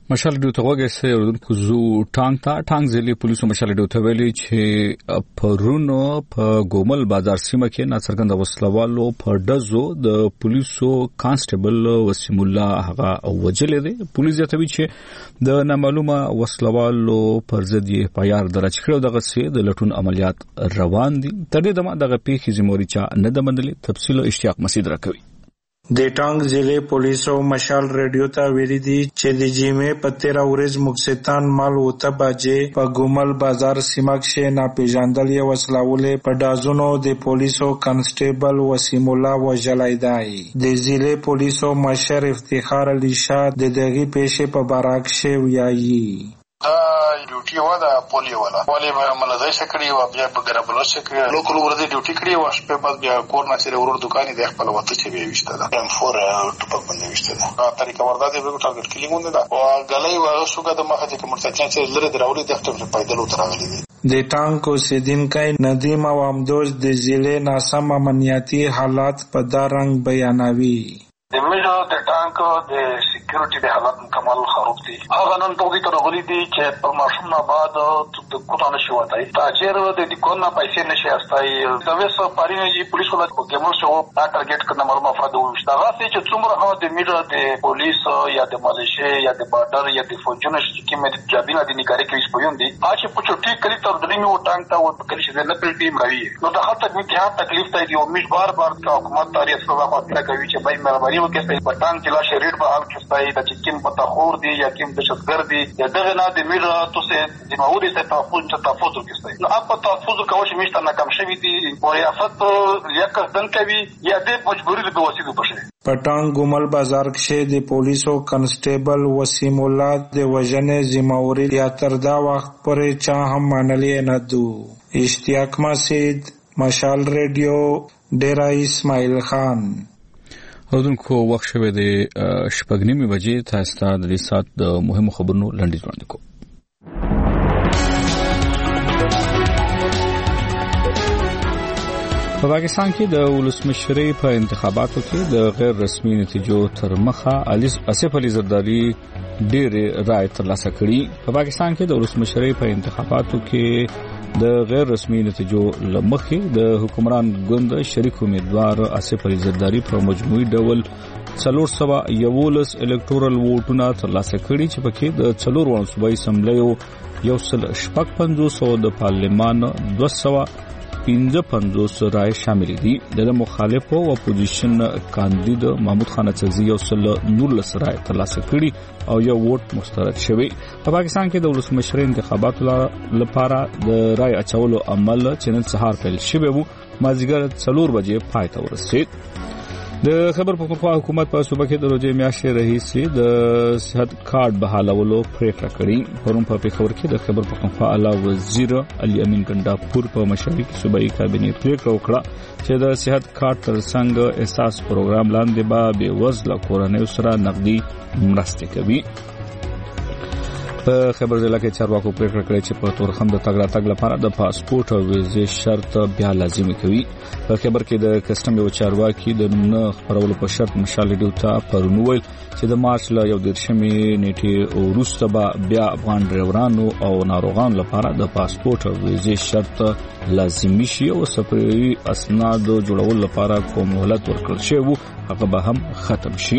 مشال ډیو ته وګورئ اردوونکو زو ټانګ ته ټانګ ځلې پولیسو مشال ډیو ته ویلي چې پرونو په ګومل بازار سیمه کې ناڅرګند وسلوالو په ډزو د پولیسو کانسټیبل وسیم الله هغه وجلې دي. پولیس یې چې د نامعلومه وسلوالو پر ضد یې پایار درج کړو دغه سي د لټون عملیات روان دي. تر دې دمه دغه پیښې زموري چا نه د منلې. تفصیل اشتیاق مسعود راکوي. د ټانګ ضلع پولیسو مشال ریډیو ته ویلي دي چې د جمعې په تیره ورځ مقصدان مال وته بجې په ګومل بازار سیمه کې ناپېژندل یې وسلوالې په ډازونو د پولیسو کانسټیبل وسیم الله وژلی دی. د ضلع پولیسو مشر افتخار علي شاه د دغې پیښې په باره کې وایي دا ډیوټي و دا پولیو ولا پولی ملځای سکړی و بیا په ګرابلو سکړی لوکل ورته ډیوټي کړی و شپه بعد بیا کور نه سره ورور دکانې د خپل وته چې وی وشته دا ام فور ټوپک باندې وشته دا طریقه وردا دی به ټارګټ کلیمونه دا او غلای و شوګه د مخه چې مرتکین چې لره دراولي د خپل پیدل وتراغلي دي. د ټانګ کو سیدینکای ندیم او امدوز د ضلع ناسم امنیتي حالات په دا رنګ بیانوي. د میجو د ټانک د سکیورټي د حالت مکمل خراب دي. هغه نن په دې تر غلي دي چې پر ماشوم نه بعد د کوټانه شو وتاي تاجر د دې کونه پیسې نشي استای د وسو پارینې پولیس ولا کومل شو دا ټارګټ کړه معلومه افراد وشته. هغه چې څومره هغه د میجو د پولیس یا د مالشه یا د بارډر یا د فوجونو چې کومه جابینه د نګاری کې سپوین دي اچ په چټي کلی تر دې نو ټانک ته و کلی چې نه پلټي مروي نو د خاطر می ته تکلیف ته دی او میج بار بار حکومت تاریخ سره خاطر کوي چې بای مهرباني وکړئ په ټانک کې لا شریډ به حال کېستای د چکیم په تخور دی یا کیم د شتګر دی یا دغه نه د میرا تو سه د ماوري ته تحفظ ته تحفظ کېستای نو اپ تحفظ کوي چې مشته ناکام شوی دی او ریاست لیاقت دن کوي یا د مجبوری د وسیلو پشه. پټان ګومل بازار کې د پولیسو کانسټیبل وسیم الله د وژنې ذمہواری یا تر دا وخت پورې چا هم منلې نه دو. اشتیاق مسعود مشال ریډیو ډیرا اسماعیل خان. اردوونکو وخت شوه د شپږ نیمې بجې تاسو ته د ریسات د مهمو خبرونو لنډیز وړاندې کوم. په پاکستان کې د ولسمشرۍ په انتخاباتو کې د غیر رسمي نتیجو تر مخه آصف علي زرداری ډېر رائے ترلاسه کړي. په پاکستان کې د ولسمشرۍ په انتخاباتو کې د غیر رسمي نتیجو لمخې د حکمران ګوند شریک امیدوار آصف علي زرداری په مجموعي ډول څلور سوه یولس الکټورل ووټونه ترلاسه کړي چې پکې د څلور وړو صوبایي اسمبلیو یو سل شپږ پنځوس او د پارلمان دوه سوه پنځه پنځوس رائے شامل دي. د مخالفو او اپوزیشن کاندید محمود خان اڅکزي یو سل نولس رائے ترلاسه کړي او یو ووټ مسترد شوی. په پاکستان کې د ولسمشرۍ انتخاباتو لپاره د رائے اچولو عمل چې نن سهار پیل شوی وو مازیګر څلور بجې پای ته ورسید. د خبر پښتونخوا حکومت په صوبه کې د روزې میاشتې رئیس د صحت کارت بحالولو پریکړه کړې. پرون په پیښور کې د خبر پښتونخوا اعلی وزیر علي امین ګنداپور په مشرۍ کې صوبایي کابینې پریکړه وکړه چې د صحت کارت ترڅنګ احساس پروګرام لاندې به بې وزله کورنیو سره نقدي مرستې کوي. په خبر ضلع کې چارواکو پریکړه کړې چې په تورخم د تګ راتګ لپاره د پاسپورت او ویزې شرط بیا لازمي کوي. په خبر کې د کسټم یو چارواکي د نومونه خبرولو په شرط مشال ډیو ته پرون ویل چې د مارچ له یو دیرشمې نیټې وروسته به بیا افغان ډرایورانو او ناروغانو لپاره د پاسپورت او ویزې شرط لازمي شي او سفري اسناد جوړولو لپاره کوم مهلت ورکړل شوی وو هغه به هم ختم شي.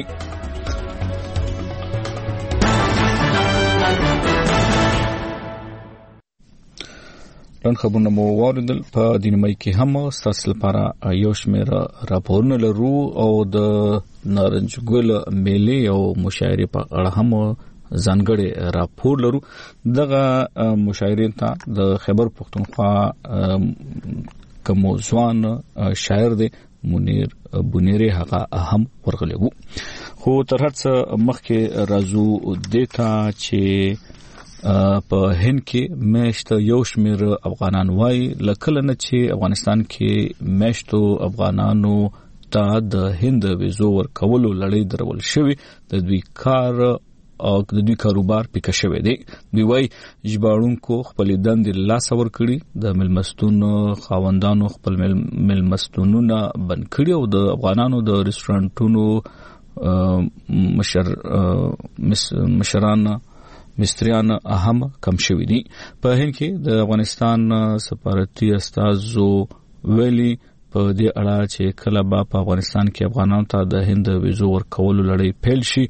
نن خبرونه مو واردل په دینمای کې هم ستاسو لپاره یو شمېر راپورونه لرو او د نارنج ګل میلې او مشاعرې په اړه هم ځانګړي راپور لرو. دغه مشاعرې ته د خبر پښتونخوا کوم ځوان شاعر دی منیر بنيري هغه هم ورغلی وو. خو تر هڅه مخکې راځو دیتا چې په هند کې مشت یو شمیر افغانان وای لکه نه چې افغانستان کې مشتو افغانانو ته د هند ویزو ورکولو لړۍ درول شوی د دوی کار او د دوی کاروبار پکې شوی دی. دوی وای ژباړونکو خپل دندې لاس ور کړی د ملمستونو خاوندانو خپل ملمستونونه بند کړی او د افغانانو د ریسټورانټونو مشر مشران مستریان هم کم شوي دي. په هند کې د افغانستان سفارتي استازو ویلي په دې اړه چې کله به په افغانستان کې افغانانو ته د هند ویزو ورکولو لړۍ پیل شي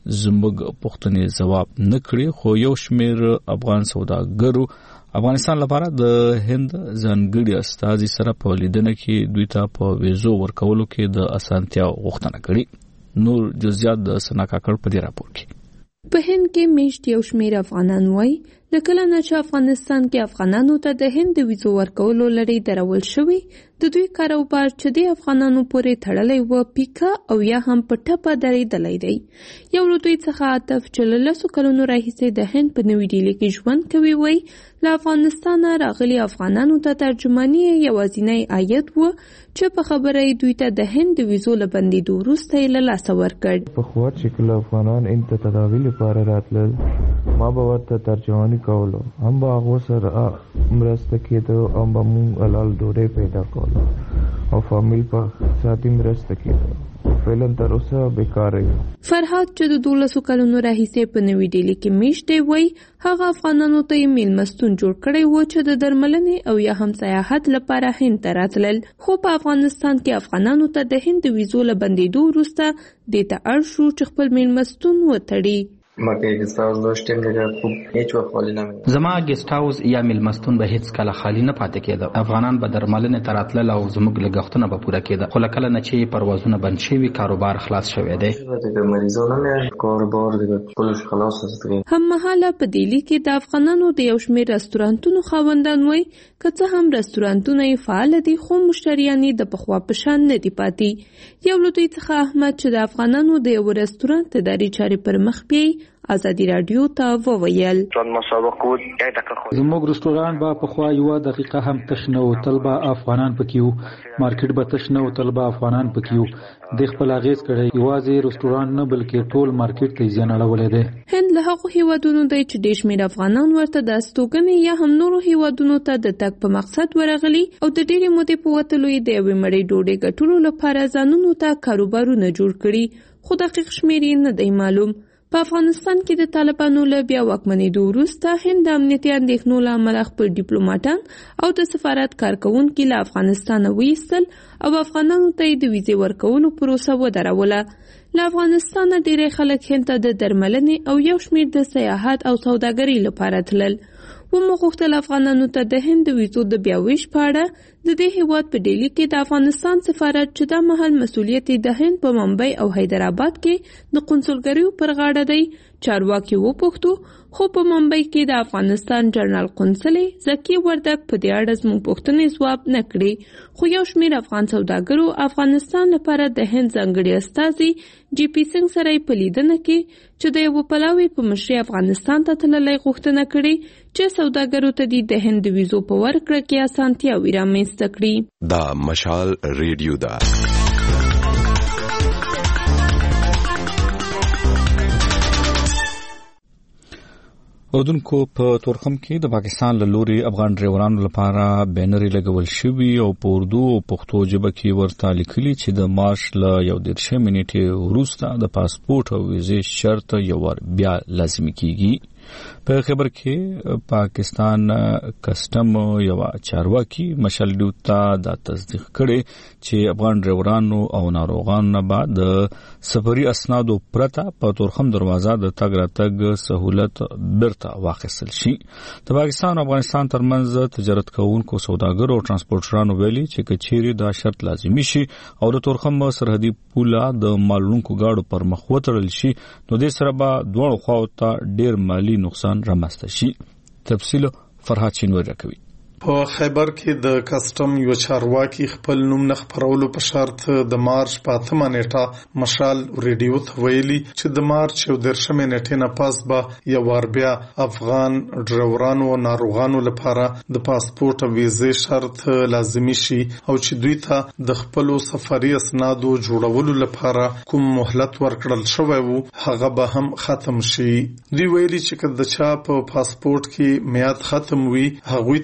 زموږ پوښتنې ځواب نه کړي، خو یو شمېر افغان سوداګرو افغانستان لپاره د هند ځانګړي استازي سره په لیدنه کې دوی ته په ویزو ورکولو کې د اسانتیا غوښتنه کړې. نور جزئیات د سنا کاکړ په دې راپور کې. په هند کې میشت یو شمېر افغانان وایي لکه نه چې افغانستان کې افغانانو ته د هند د ویزو ورکولو لړۍ درول شوی د دوی کاروبار چې د افغانانو پورې تړلی و پیکا او یا هم په ټپه درېدلی دی. یو له دوی څخه عاطف چې له لسو کلونو راهیسې د هند په نوي ډیلي کې ژوند کوي وایي له افغانستانه راغلي افغانانو ته ترجماني یوازینی عاید و چې په خبره یې دوی ته د هند د ویزو له بندېدو وروسته یې له لاسه ورکړ. پخوا چې کله افغانان هند ته تداوي لپاره راتلل ما به ورته ترجماني کولو، هم به هغو سره مرسته کېده، هم به مونږ حلال ډوډۍ پیدا کولو او فامیل په اقتصادي مرسته کېده. فعلا تر اوسه بیکاره یم. فرهاد چې د دولسو کلونو راهیسې په نوي ډیلي کې میشت دی وایي هغه افغانانو ته یې میلمستون جوړ کړی و چې د درملنې او یا هم سیاحت لپاره هند ته راتلل، خو په افغانستان کې افغانانو ته د هند د ویزو له بندېدو وروسته دې ته اړ شو چې خپل میلمستون وتړي. ما که گست هاوس داشتیم دیگه خوب هیچ وقت خالی نمیده. زما گست هاوس یا میلمستون به هیڅ کله خالی نه پاتې کېده. افغانان به درملنې ته راتلل او زموږ لګښتونه به پوره کېده، خو کله نه چې پروازونه بند شوي کاروبار خلاص شوی دی. دیگه مریضا نمیاد کاروبار دیگه پولش خلاص است دیگه. هم مهاله په دیلی کې د افغانانو د یو شمېر رستورانتونو خاوندان وایي که څه هم رستورانتونه یې فعال دي خو مشتریان یې د پخوا په شان نه دي پاتې. یو له دوی څخه احمد چې د افغانانو د یو رستورانت اداري چارې پر مخ بیایي ازادي رادیو ته وویل زموږ رستوران به پخوا یوه دقیقه هم تش نه و، تل به افغانان پکې وو، مارکیټ به تش نه و، تل به افغانان پکې وو. د خپل اغیز کړی یوازې رستوران نه بلکې ټول مارکیټ ته زیان اړولی دی. هند له هغو هیوادونو دی چې ډېر شمېر افغانان ورته د استوګنې یا هم نورو هیوادونو ته د تګ په مقصد ورغلي او د ډېرې مودې په وتلو یې د یوې مړۍ ډوډۍ ګټلو لپاره ځانونو ته کاروبارونه جوړ کړي، خو دقیق شمېر یې نه دی معلوم. په افغانستان کې د طالبانو له بیا واکمنېدو وروسته هند د امنیتي اندېښنو له امله خپل ډیپلوماټان او د سفارت کارکوونکي له افغانستانه وایستل او افغانانو ته یې د ویزې ورکولو پروسه ودروله. له افغانستانه ډېری خلک هند ته د درملنې او یو شمېر د سیاحت او سوداګرۍ لپاره تلل. ومو غوښتل افغانانو ته د هند د ویزو د بیا ویش په اړه د دې هیواد په ډیلی کې د افغانستان سفارت چې دا مهال مسؤلیت د هند په ممبئی او حیدرآباد کې د قونسلګریو پر غاړه دی چارواکي وپوښتو، خو په ممبئی کې د افغانستان جنرال قونسلې زکي وردک په دې اړه زموږ پوښتنې ځواب نه کړې. خو یو شمېر افغان سوداګرو افغانستان لپاره د هند ځانګړي استازي جی پی سنګ سره په لیدنه کې چې د یو پلاوي په مشرۍ افغانستان ته تللی غوښتنه کړې چې سوداګرو ته د هند ویزو په ورکړه کې اسانتیاوې رامنځته کړي. دا مشال ریډیو ده. اردوونکو په تورخم کې د پاکستان له لوري افغان ډرایورانو لپاره بینرې لګول شوي او په اردو او پښتو ژبه کې ورته لیکلي چې د مارچ له یو دېرشمې نیټې وروسته د پاسپورت او ویزې شرط یو وار بیا لازمي کیږي. په خبر کې پاکستان کسٹم یو چارواکي مشال ډیوتا دا تصدیق کړي چې افغان ډرایورانو او ناروغانو بعد سفري اسنادو پرته په تورخم دروازه د تګ راتګ سہولت برته واخیستل شي. د پاکستان او افغانستان ترمنځ تجارت کوونکو سوداګرو او ترانسپورټرانو ویلي چې کچيري دا شرط لازمي شي او د تورخم سرحدي پوله د مالونکو گاډو پر مخ وتړل شي نو د سره به دوه خواو ته ډیر مالی نقصان رامنځته شي. تفصیل فرهاد چینوری راکوي. په خیبر کې د کسٹم یو چارواکي خپل نوم نه خپرولو په شرط د مارچ په اتمه نیټه مشال ریډیو ته ویلي چې د مارچ یو دېرشمې نیټې نه پس به یو وار بیا افغان ډرایورانو او ناروغانو لپاره د پاسپورت او ویزې شرط لازمي شي او چې دوی ته د خپلو سفري اسنادو جوړولو لپاره کوم مهلت ورکړل شوی وو هغه به هم ختم شي. دوی ویلي چې که د چا په پاسپورت کې میعاد ختم وي هغوی ته به هم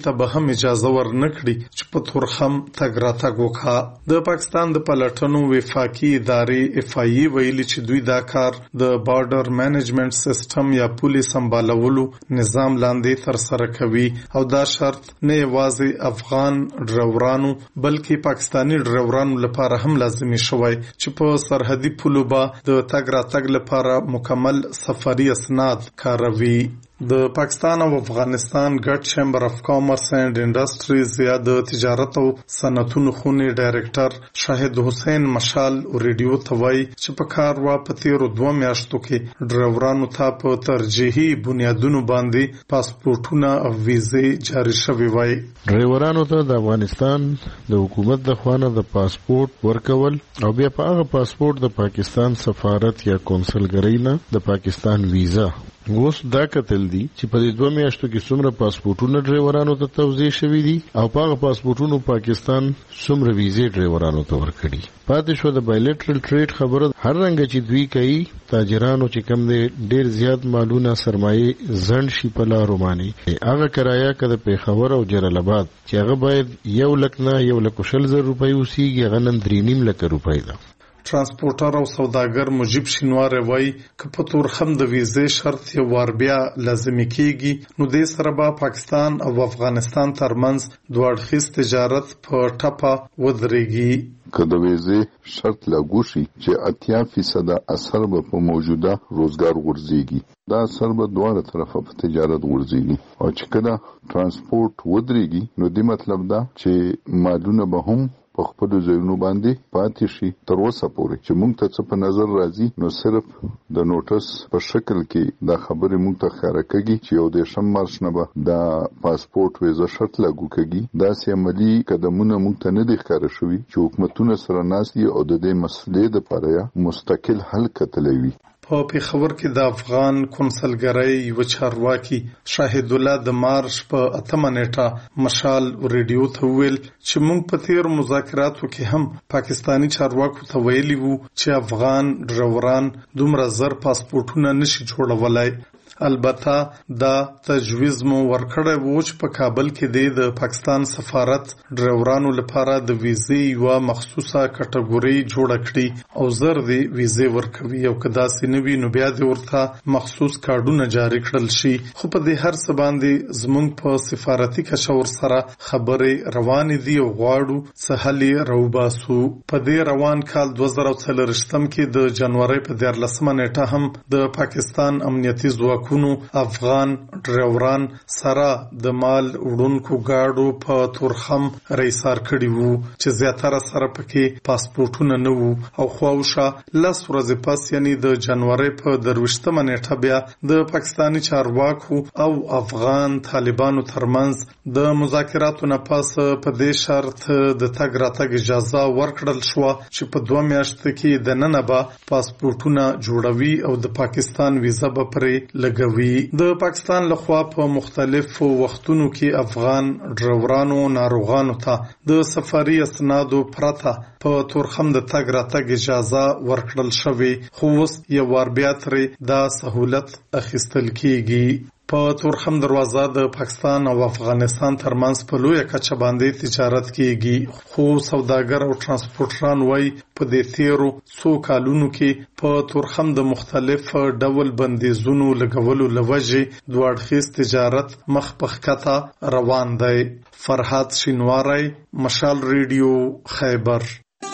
اجازه ورنکړي چې په تورخم تګ راتګ وکړي. د پاکستان د پلټنو وفاقي ادارې اف آی ویلي چې دوی دا کار د بارډر مینجمنت سیستم یا پولیس سمبالولو نظام لاندې تر سره کوي او دا شرط نه یوازې افغان ډرایورانو بلکې پاکستانی ډرایورانو لپاره هم لازمي شوی چې په سرحدي پولو با د تګ راتګ لپاره مکمل سفري اسناد کاروي. د پاکستان او افغانستان ګډ چیمبر اف کامرس اینڈ انډستریز یا د تجارت او صنعتونو خونې ډایریکټر شاهد حسین مشال ریډیو ته وایي چې په کار وا په تیرو دوه میاشتو کې ډرایورانو ته په ترجیحي بنیادونو باندې پاسپورتونه او ویزې جاری شوي وای. ډرایورانو ته د افغانستان د حکومت د خوانه د پاسپورت ورکول او بیا په هغه پاسپورت د پاکستان سفارت یا کونسلګری نه د پاکستان ویزا اوس دا کتل دي چې په دې دوه میاشتو کې څومره پاسپورتونه ډرایورانو ته توزیع شوي دي او په هغه پاسپورتونو پاکستان څومره ویزې ډرایورانو ته ورکړي. پاتې شو د بایلیټرل ټریډ خبره هر رنګ چې دوی کوي تاجرانو چې کم دي ډیر زیات مالونه سرمایه زند شي په لارو باندې هغه کرایه کده په خبر او جلال آباد چې هغه باید یو لک نه یو لک شل زر روپۍ وسیږي هغه نن درې نیم لک روپۍ ده. ترانسپورټر او سوداګر مجيب شینوار وایي چې په تورخم د ویزې شرط یو وار بیا لازمي کیږي نو د سره به پاکستان او افغانستان ترمنځ دوه اړخیز تجارت په ټپه ودرېږي. که د ویزې شرط لاګو شي چې اتیا فیصد اثر به په موجوده روزګار غورځيږي. دا اثر به دواړه طرفه په تجارت غورځيږي او چې کله ترانسپورت ودرېږي نو د مطلب دا چې مالونه به هم په خپل ځایونو باندې پاتې شي. تر اوسه پورې چې موږ ته څه په نظر راځي نو صرف د نوټس په شکل کې دا خبره موږ ته ښکاره کوي چې یو د شم مارچ نه به دا پاسپورت ویزا شرط لاګو کوي. دا سي عملی قدمونه موږ ته نه دي ښکاره شوي چې حکومتونه سره ناسي او د دې مسلې لپاره مستقل حل کتلوي. په پیښور کې د افغان کونسلګرۍ یو چارواکي شاهد الله د مارچ په اتمه نیټه مشال ریډیو ته ویل چې موږ په تیر مذاکراتو کې هم پاکستانی چارواکو ته ویلي وو چې افغان ډرایوران دومره زر پاسپورتونه نشي جوړولای. البته دا تجویز مو ورکړی و چې په کابل کې د پاکستان سفارت ډرایورانو لپاره د ویزې یو مخصوصه کټګوري جوړ کړي او زر دی ویزې ورکوي او کدا سینوي نو بیا د ورته مخصوص کارډونه جاری کړل شي. خو په دې هر څه باندې زمونږ په سفارتي کشور سره خبرې روان دي او غواړو څه حل راوباسو. په دې روان کال دوه زره څلوېښتم کې د جنوري په دیارلسمه نیټه هم د پاکستان امنیتي ځواکونو افغان ډرایوران سره د مال وړونکو گاډو په تورخم ریسار کړي وو چې زیاتره سره پکې پاسپورتونه نه وو او خواوشه لس ورځې پس یعنی د جنوري په درویشتمه نیټه بیا د پاکستانی چارواکو او افغان طالبانو ترمنځ د مذاکراتو نه پس په دې شرط د تګ راتګ اجازه ورکړل شو چې په دوه میاشتو کې د نن به پاسپورتونه جوړوي او د پاکستان ویزا به پرې لګوي. د پاکستان لخوا په مختلفو وختونو کې افغان ډرایورانو ناروغانو ته د سفري اسنادو پرته په تورخم د تګ راتګ اجازه ورکړل شوی خو اوس یو وار بیا ترې دا سہولت اخیستل کیږي. په تورخم دروازه د پاکستان او افغانستان ترمنځ په لویه کچه باندې تجارت کیږي خو سوداګر او ترانسپورټران وایي په دې تیرو څو کالونو کې په تورخم د مختلف ډول بندیزونو لګولو لوجې دوه اړخیز تجارت مخ په ښکته روان دی. فرحات شینواری، مشال ریډیو، خیبر.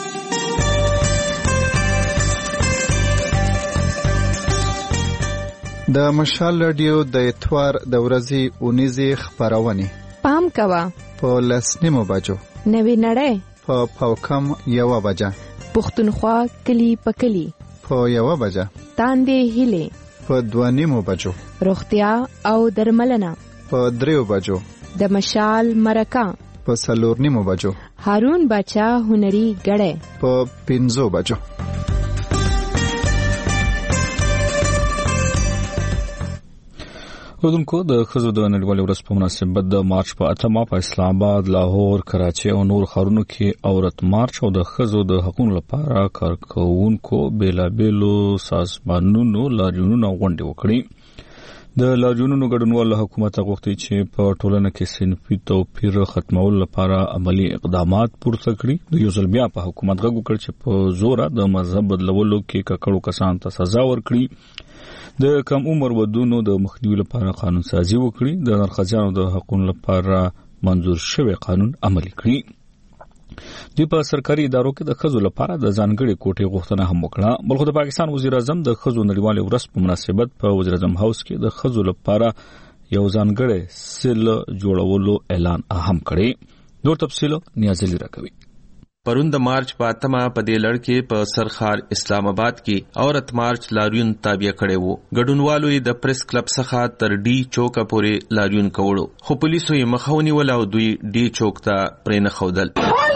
د مشال رادیو د اتوار د ورځې اونیزې خبرونه پام کوا په لسنیمو بجو نوی نړۍ په پاوکم یو بجه پښتونخوا کلی پکلی په یو بجه تاندې هله په دوانیمو بجو روغتیا او درملنه په دریو بجو د مشال مرکه په سلورنیمو بجو هارون بچا هنري غړې په پنځو بجو. ودونکو د خزو د نړیوالې ورځ په مناسبت د مارچ په اتمه په اسلام آباد، لاهور، کراچي او نور ښارونو کې عورت مارچ او د خزو د حقوقو لپاره کارکوونکو بیلابېلو سازمانونو لاریونونه غونډې وکړې. د لاریونونو ګډونوال حکومت غوښتي چې په ټولنه کې صنفي توپیر ختمولو لپاره عملی اقدامات پورته کړي. د یو ځل بیا په حکومت غږ وکړ چې په زور د مذهب بدلولو کې ککړو کسان ته سزا ورکړي، د کم عمر ودونو د مخنیوي لپاره قانون سازي وکړي، د نرخزیانو د حقوقو لپاره منظور شوی قانون عملي کړي. دوی په سرکاري ادارو کې د ښځو لپاره د ځانګړي کوټې غوښتنه هم وکړه. بلخو د پاکستان وزیر اعظم د ښځو نړیوالې ورځ په مناسبت په وزیر اعظم هاوس کې د ښځو لپاره یو ځانګړی سیل جوړولو اعلان هم کړی. نور تفصیل نیازلی راکوي. پرون د مارچ په اتمه په دې لړ کې په سرخار اسلام آباد کې عورت مارچ لاریون تابع کړي وو. ګډونوالو یې د پریس کلب څخه تر ډي چوک پورې لاریون کولو، خو پولیسو یې مخاوني ول او دوی ډي چوک ته پرې نه خودل.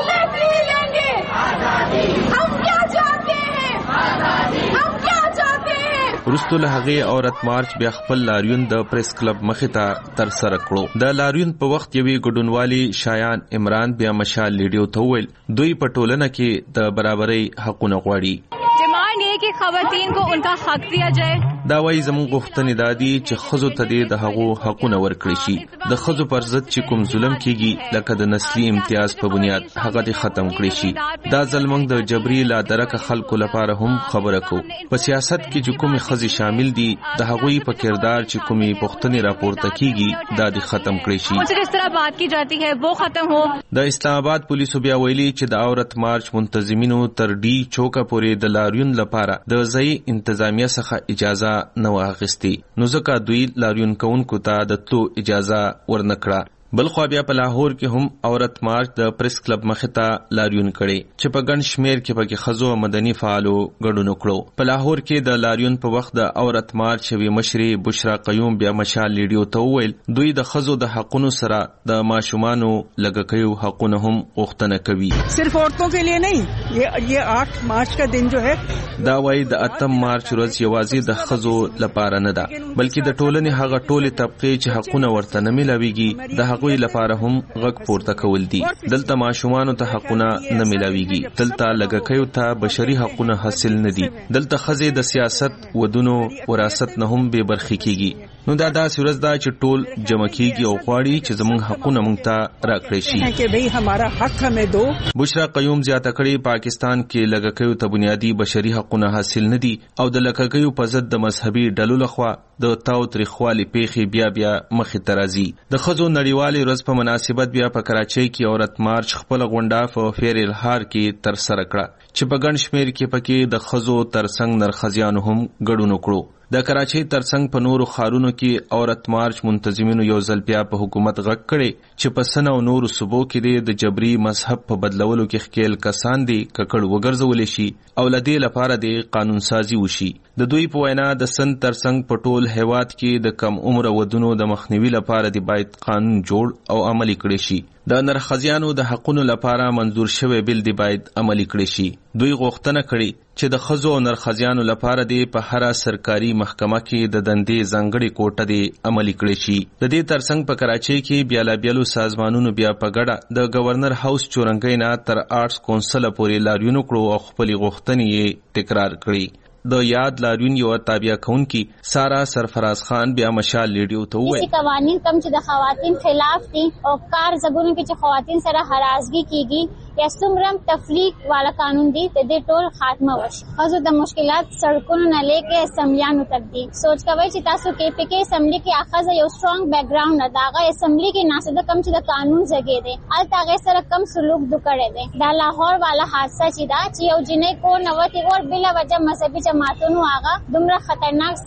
وروسته له هغې عورت مارچ بیا خپل لاریون د پریس کلب مخې ته تر سره کړو. د لاریون په وخت یوې ګډونوالي شایان عمران بیا مشال لیډیو ته وویل دوی په ټولنه کې د برابرۍ حقونه غواړي. ډیمانډ یې کې خواتین کو انکا حق دیا جائے. دا وایي زموږ غوښتنې دا دي چې ښځو ته دې د هغو حقونه ورکړي شي. د ښځو پر ضد چې کوم ظلم کیږي لکه د نسلي امتیاز په بنیاد هغه دې ختم کړي شي. دا ځل موږ د جبري لا درکه خلکو لپاره هم خبره کوو. په سیاست کې چې کومې ښځې شامل دي د هغوی په کردار چې کومې پوښتنې راپورته کیږي دا دې ختم کړي شي. جس طرح بات کی جاتی ہے وہ ختم ہو. د اسلام آباد پولیسو بیا ویلي چې د عورت مارچ منتظمینو تر ډي چوکه پورې د لاریون لپاره د ځای انتظامیه څخه اجازه نه واغستې، نو ځکه دوی لاریون کوونکو ته د تلو اجازه ورنکړه. بل خو بیا په لاهور کې هم عورت مارچ د پریس کلب مخې ته لاریون کړي چې په ګڼ شمیر کې پکې ښځو او مدني فعالو ګډون وکړو. په لاهور کې د لاریون په وخت د عورت مارچ شوی مشرې بشرا قیوم بیا مشال لیډیو ته وویل دوی د ښځو د حقونو سره د ماشومانو لږکیو حقونه هم غوښتنه کوي. صرف عورتوں کے لیے نہیں، یہ یہ آٹھ مارچ کا دن جو ہے دا وایي د اتم مارچ ورځ یوازې د ښځو لپاره نه ده بلکې د ټولنې هغه ټولې طبقې چې حقونه ورته نه ملاویږي د هغوی لپاره هم غږ پورته کول دي. دلته ماشومانو ته حقونه نه ملاویږي، دلته لږکیو ته بشري حقونه حاصل نه دي، دلته ښځې د سیاست ودونو وراثت نه هم بې برخې کیږي. نو دا داسې ورځ ده چې ټول جمع کیږي او غواړي چې زموږ حقونه موږ ته راکړی شي. کہ بھئی ہمارا حق ہمیں دو. بشرا قیوم زیاته کړي پاکستان کې لږکیو ته بنیادی بشري حقونه حاصل نه دي او د لږکیو په ضد د مذهبي ډلو لخوا د تاو تریخوالي پیښې بیا بیا مخې ته راځي. د ښځو نړیوالې ورځ په مناسبت بیا په کراچۍ کې عورت مارچ خپل غونډه په فیر الهار کې تر سره کړه چې په ګڼ شمیر کې پکې د ښځو ترڅنګ نرخزیانو هم ګډون وکړو. د کراچۍ ترڅنګ په نورو ښارونو کې عورت مارچ منتظمینو یو ځل بیا په حکومت غږ کړي چې په سن او نورو صوبو کې د جبري مذهب په بدلولو کې ښکیل کسان دي ککړ وګرځولی شي او له دې لپاره د قانون سازي وشي. د دوی په وینا د سن ترڅنګ په ټول هیواد کې د کم عمره ودونو د مخنیوي لپاره د باید قانون جوړ او عملي کړي شي. د نرخزیانو د حقونو لپاره منظور شوی بل دی باید عملي کړي شي. دوی غوښتنه کړي چې د ښځو او نرخزیانو لپاره دی په هر سرکاري محکمه کې د دندې ځانګړي کوټه دی عملي کړي شي. د دې ترڅنګ په کراچۍ کې بیلابیلو سازمانونو بیا په ګډه د گورنر هاوس چورنګۍ نه تر آرټس کونسل پورې لاریون وکړو او خپل غوښتنې یې تکرار کړي. د یاد لاریون یو تابع کونکي سارا سرفراز خان بیا مشال لیډیو ته وویل قوانین کم چې د خواتین خلاف دي او کار زګونو کې چې خواتین سره هراسګي کیږي یا څومره تفلیق والا قانون دی ته د ټول خاتمه وشي. خاصو د مشکلات سړکونو نه لیکه اسمبلیانو تک دي. سوچ کوي چې تاسو کې پکې اسمبلی کې اخذ یو سترونګ بیک گراوند نه داغه اسمبلی کې ناسده کم چې د قانون زګي دي ال تاغه سره کم سلوک دکړې دي. دا لاهور والا حادثه چې دا چې یو جنې کو نوتی اور بلا وجه مذهبي جماعتونو هغه دومره خطرناک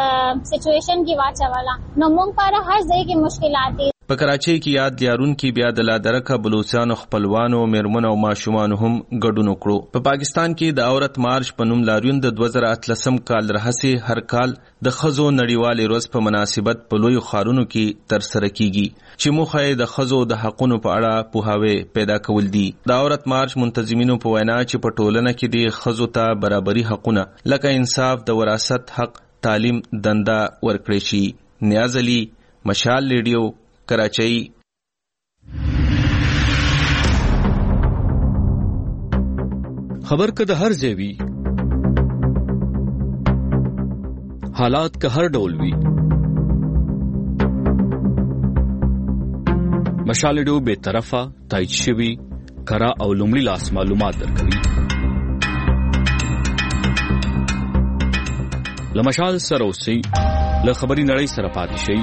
سچويشن کې واچواله نو موږ پر هر ځای کې مشکلات دي. په کراچۍ کې یاد لیارون کې بیا د لادرکه بلوچستانو خپلوانو میرمنو او ماشومان هم ګډون وکړو. په پاکستان کې د عورت مارچ په نوم لاریون د دوه زره اتلسم کال راهیسې هر کال د ښځو نړیوالې ورځ په مناسبت په لویو ښارونو کې ترسره کیږي چې موخه یې د ښځو د حقونو په اړه پوهاوی پیدا کول دي. د عورت مارچ منتظمینو په وینا چې په ټولنه کې د ښځو ته برابري حقونه لکه انصاف، د وراثت حق، تعلیم، دنده ورکړي شي. نیاز علي، مشال لیډیو، کراچۍ. خبر که د هر ځای وي، حالات که هر ډول وي، مشال ډیو به طرفه تایید شوی کرا او لومړی لاس معلومات درکوي. لمشال سره اوسئ، له خبري نړۍ سره پاتې شئ.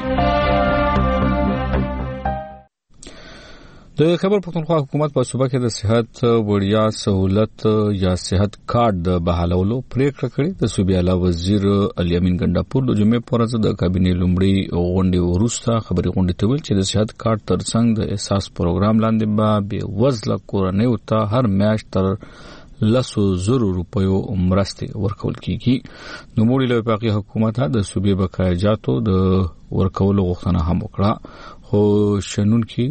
د خبر پښتونخوا حکومت په صوبه کې د صحت وړیا سہولت یا صحت کارت د بحالولو پریکړه کړې. د صوبې اعلی وزیر علي امین ګنڈاپور د جمعې په ورځ د کابینې لومړی غونډې وروسته خبري غونډې ته ویل چې د صحت کارت ترڅنګ د احساس پروګرام لاندې به بې وزله کورنیو ته هر میاشت تر لسو زرو روپیو مرستې ورکول کیږي. نو موږ له وفاقي حکومت د صوبې بقایجاتو د ورکولو غوښتنه هم وکړه، خو شنونکي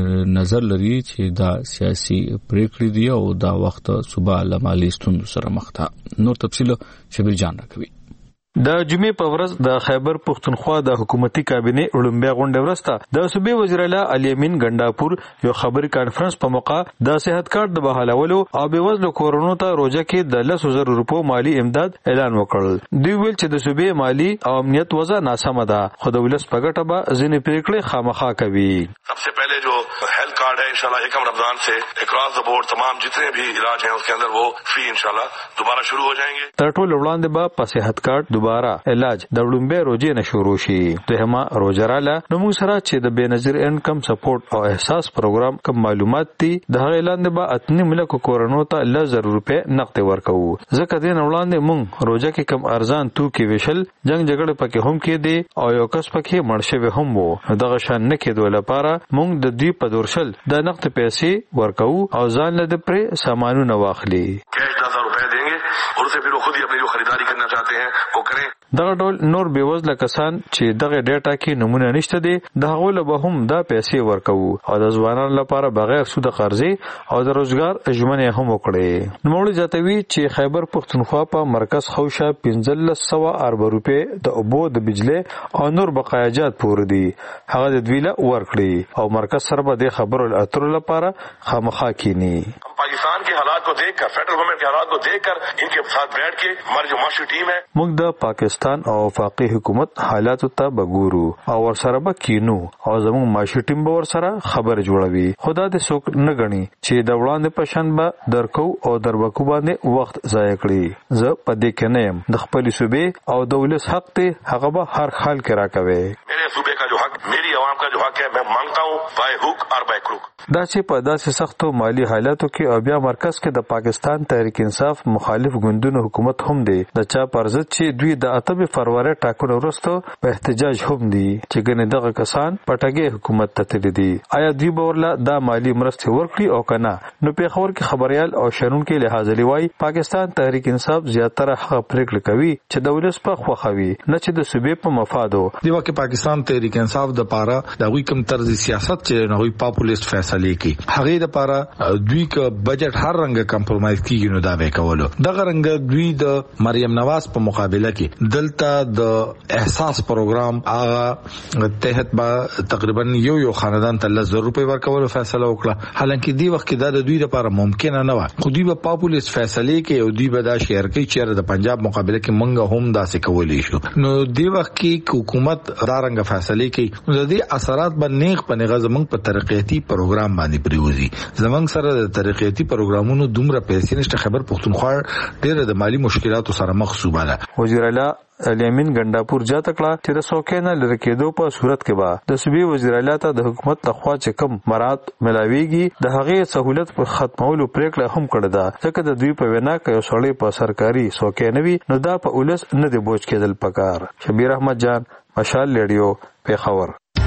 نظر لري چې دا سیاسي پریکړې دي او دا وخت صوبه له مالي ستونزو سره مخ ده. نور تفصیل شبیر جان راکوي. د جمعې په ورځ د خیبر پښتونخوا د حکومتي کابینې وړاندې غونډه ورسته د صوبې وزیر اعلی علي امین ګنڈاپور یو خبري کانفرنس په موقع د صحت کارت د بحالولو او بېوزلو کورونو ته روزه کې د لسو زرو روپو مالی امداد اعلان وکړ. دوی ویل چې د صوبې مالی او امنیت وضع ناسمه ده، خو د ولس په ګټه به ځینې پریکړې خامخا کوي. सबसे पहले जो हेल्थ कार्ड है इंशाल्लाह एकम रमजान से अक्रॉस द बोर्ड तमाम जितने भी इलाज हैं उसके अंदर वो फ्री इंशाल्लाह दोबारा शुरू हो जाएंगे. تر ټولو وړاندې به په صحت کارت دوباره علاج د وړاندې روزي نه شروع شي. دهما روزراله نو موږ سره چې د بنظیر انکم سپورټ او احساس پروګرام کوم معلومات دي د هغه اعلان به اتنی ملک کورونو ته لزر روپے نقد ورکو. ځکه دین وړاندې موږ روزه کې کم ارزان توکي ویشل جنگ جګړه پکې هم کې دي او یو کس پکې مرشوي هم وو. دغه شان نه کېدو لپاره موږ د دوی په دورشل د نقد پیسې ورکو او ځان له پر سامانونه واخلي. کیش دس ہزار روپے دیں گے اور اسے پھر وہ خود ہی اپنی جو خریداری کرنا چاہتے ہیں وہ کریں. دغه ډول نور بیوزله کسان چې دغه ډیټا کې نمونه نشته دي د هغو له به هم دا پیسې ورکو او د ځوانانو لپاره بغیر سود قرضې او د روزګار ژمنې هم وکړي. نوموړي زیاتوي چې خیبر پښتونخوا په مرکز خوشه پنځلس سوه اربع روپے د اوبو د بجلی او نور بقایجات پور دي هغه د دوی له ورکړي او مرکز سره به د خبرو اترو لپاره خامخا کینی. پاکستان کے حالات کو دیکھ کر فیڈرل گورنمنٹ کے حالات کو دیکھ کر ان کے ساتھ بیٹھ کے ہماری جو معاشی ٹیم ہے موږ د پاکستان او وفاقي حکومت حالات ته بګورو او ورسره به کینو او زموږ معاشي ټیم به ورسره خبر جوړوي. خدا دې څوک نه غني چې د وړاندې پشن به درکو او دربکو باندې وخت ضایع کړي. زه په دې کې نه يم. د خپل صوبې او د ولس حق ته هغه به هر حال کې راکوي. میرے صوبے کا جو حق میری عوام کا جو حق ہے میں مانگتا ہوں بای ہوک اور بای کروک. دا چې په داسې سختو مالی حالاتو کې او بیا مرکز کې د پاکستان تحریک انصاف مخالف ګوندونو حکومت هم دی د چا پرځت چې دوی د اتمه فروری ټاکنو وروسته په احتجاج هم دي چې ګنې دغه کسان پټګي حکومت ته تللي دي. آیا دوی به ورله دا مالی مرستې ورکړي او کنه؟ نو په خبر کې خبريال او شنونکو لحاظ لوي پاکستان تحریک انصاف زیاتره حق پریکړه کوي چې د ولس په خوخوي نه چې د صوبې په مفادو. دی وکه پاکستان تحریک انصاف د پاره د غوي کم طرز سیاست چې نوې پاپولیست فیصله کوي هغه د پاره دوی ک بجټ هر رنګ کمپرمایز کیږي نو دا به کولو. دغه رنګ دوی د مریم نواز په مقابله کې دلته د احساس پروګرام هغه تحت با تقریبا یو یو خاندان ته لس زره روپۍ ورکولو فیصله وکړه. حالانکه دی وخت کې دا د دوی لپاره ممکن نه و. خو دوی په پاپولیست فیصله کې او دوی به دا شهر کې چیرې د پنجاب مقابله کې منګه هم داسې کولې شو. نو دی وخت کې حکومت رارنګ فیصله کوي نو د دې اثرات باندې نیغ په نیغه زمنګ په ترقیاتي پروګرام باندې پریوزي. زمنګ سره د ترقیاتي پروګرامونو دومره پیسې نشته. خبر پښتونخوا ډېر د مالی مشکلاتو سره مخ صوبه ده. وزیر اعلی علي امین ګنڈاپور جا تکړه چې د سوکینه لری کېدو په صورت کې با د صوبې وزیر اعلی ته د حکومت لخوا چې کم مراد ملاويږي د هغې سہولت په ختمولو پریکړه هم کړې ده. ځکه د دوی په وینا کې یو سړی په سرکاري سوکینه وي نو دا په ولس نه دی بوج کېدل پکار. شبیر احمد جان، مشال ریډیو، پیښور.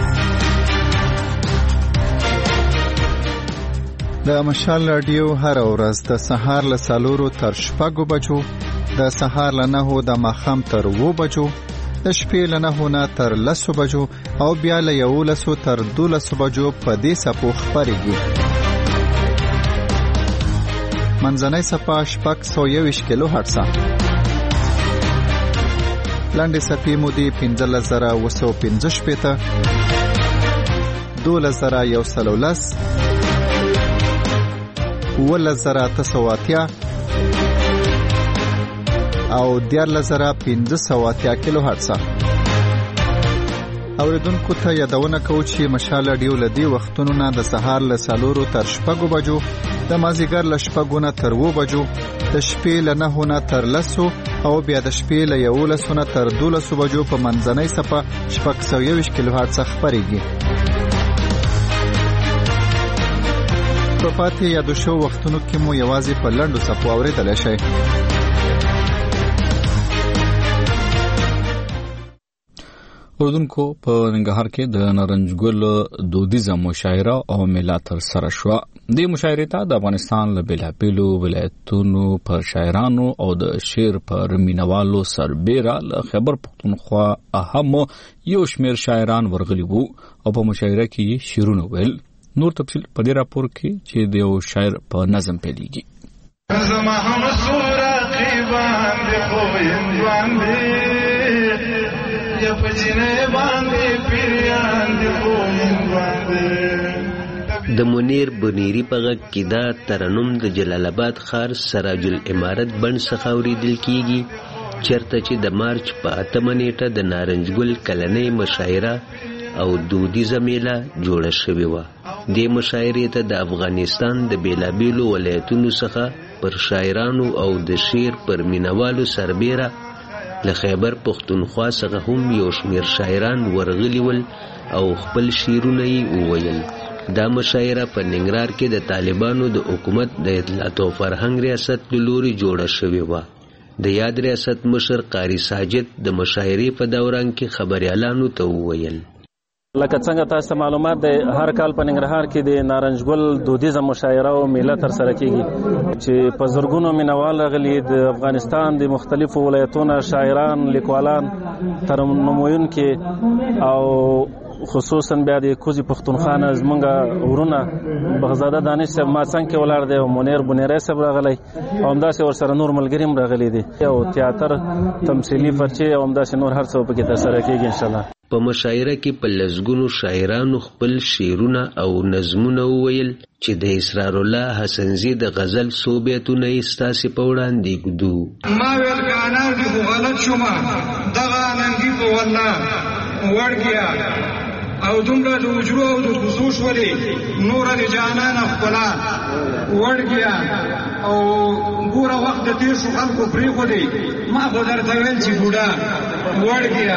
د مشال رادیو هر ورځ د سهار له څلورو تر شپږو بجو، د سهار له نهو د ماښام تر اوو بجو، د شپې له نهو نه تر لسو بجو او بیا له یولسو تر دولسو بجو په دې څپو خپرېږي. منځنۍ څپه شپږ سوه یوویشت کیلو هرټزه. لنډې څپې مودې پنځلس زره اوه سوه پنځه شپېته، دولس زره یو سل او لس، اوولس زره اته سوه اتیا او دیارلس زره پنځه سوه اتیا کیلو هرټزه. اوریدونکو ته یادونه کوو چې مشال رادیو لدی وختونو نه د سهار له سالورو تر شپږو بجو، د مازیګر له شپږو نه تر اوو بجو، د شپې له نهو نه تر لسو او بیا د شپې له یولسو نه تر دولسو بجو په منځنۍ څپه شپږ سوه یوویشت کیلو هرتز خپرېږي. په پاتې یادو شوو وختونو کې مو یوازې په لنډو څپو اورېدلی شئ. اردوونکو په ننګرهار کې د نارنج ګل دودیزه مشاعره او میله تر سره شوه. دې مشاعرې ته د افغانستان له بېلابېلو ولایتونو پر شاعرانو او د شعر پر مینوالو سربیره له خیبر پښتونخوا اهم یو شمېر شاعران ورغلي وو او په مشاعره کې یې شعرونه ویل. نور تفصیل په دې راپور کې چې د یو شاعر په نظم پیلېږي. زما هم صورت باندې خو هندوان دی یا په جنې باندې پیریان دی خو هندوان دی. د منیر بنيري په غږ کې دا ترنم د جلال آباد ښار سراج العمارت بڼ څخه اورېدل کېږي، چېرته چې د مارچ په اتمه نیټه د نارنج ګل کلنۍ مشاعره او دودیزه میله جوړه شوې وه. دې مشاعرې ته د افغانستان د بېلابېلو ولایتونو څخه پر شاعرانو او د شعر پر مینوالو سربیره له خیبر پښتونخوا څخه هم یو شمېر شاعران ورغلي ول او خپل شعرونه یې وویل. دا مشاعره په ننګرهار کې د طالبانو د حکومت د اطلاعات او فرهنګ ریاست له لوري جوړه شوې وه. د یاد ریاست مشر قاری ساجد د مشاعرې په دوران کې خبریالانو ته وویل: لکه څنګه تاسو معلومات د هر کال په ننګرهار کې د نارنج ګل دودیزه مشاعره او میله تر سره کیږي چې په زرګونو مینوال راغلي د افغانستان د مختلفو ولایتونو شاعران، لیکوالان، ترنموونکي او خصوصا بیا د کوزي پښتونخوا نه زمونږ ورونه بغزاده دانش صاحب ما څنګه کې ولاړ دی او منیر بنيري صاحب راغلی او همداسې ورسره نور ملګري هم راغلي دي او تیاتر تمثیلي فرچې او همداسې نور هر څه پکې تر سره کیږي ان شاء الله. په مشاعره کې په لسګونو شاعرانو خپل شعرونه او نظمونه وویل چې د اسرار الله حسنزي د غزل څو بیتونه یې ستاسې په وړاندې ږدو. ما ویل که انار دي خو غلط شومه دغه اننګي په والله وړکیا او دومره د وجرو او د کوڅو شولې نوره د جانانه ښکلا وړکیا او ګوره وخت د تېر شو خلکو پرېښودې ما خو درته ویل چې بوډا وړکیا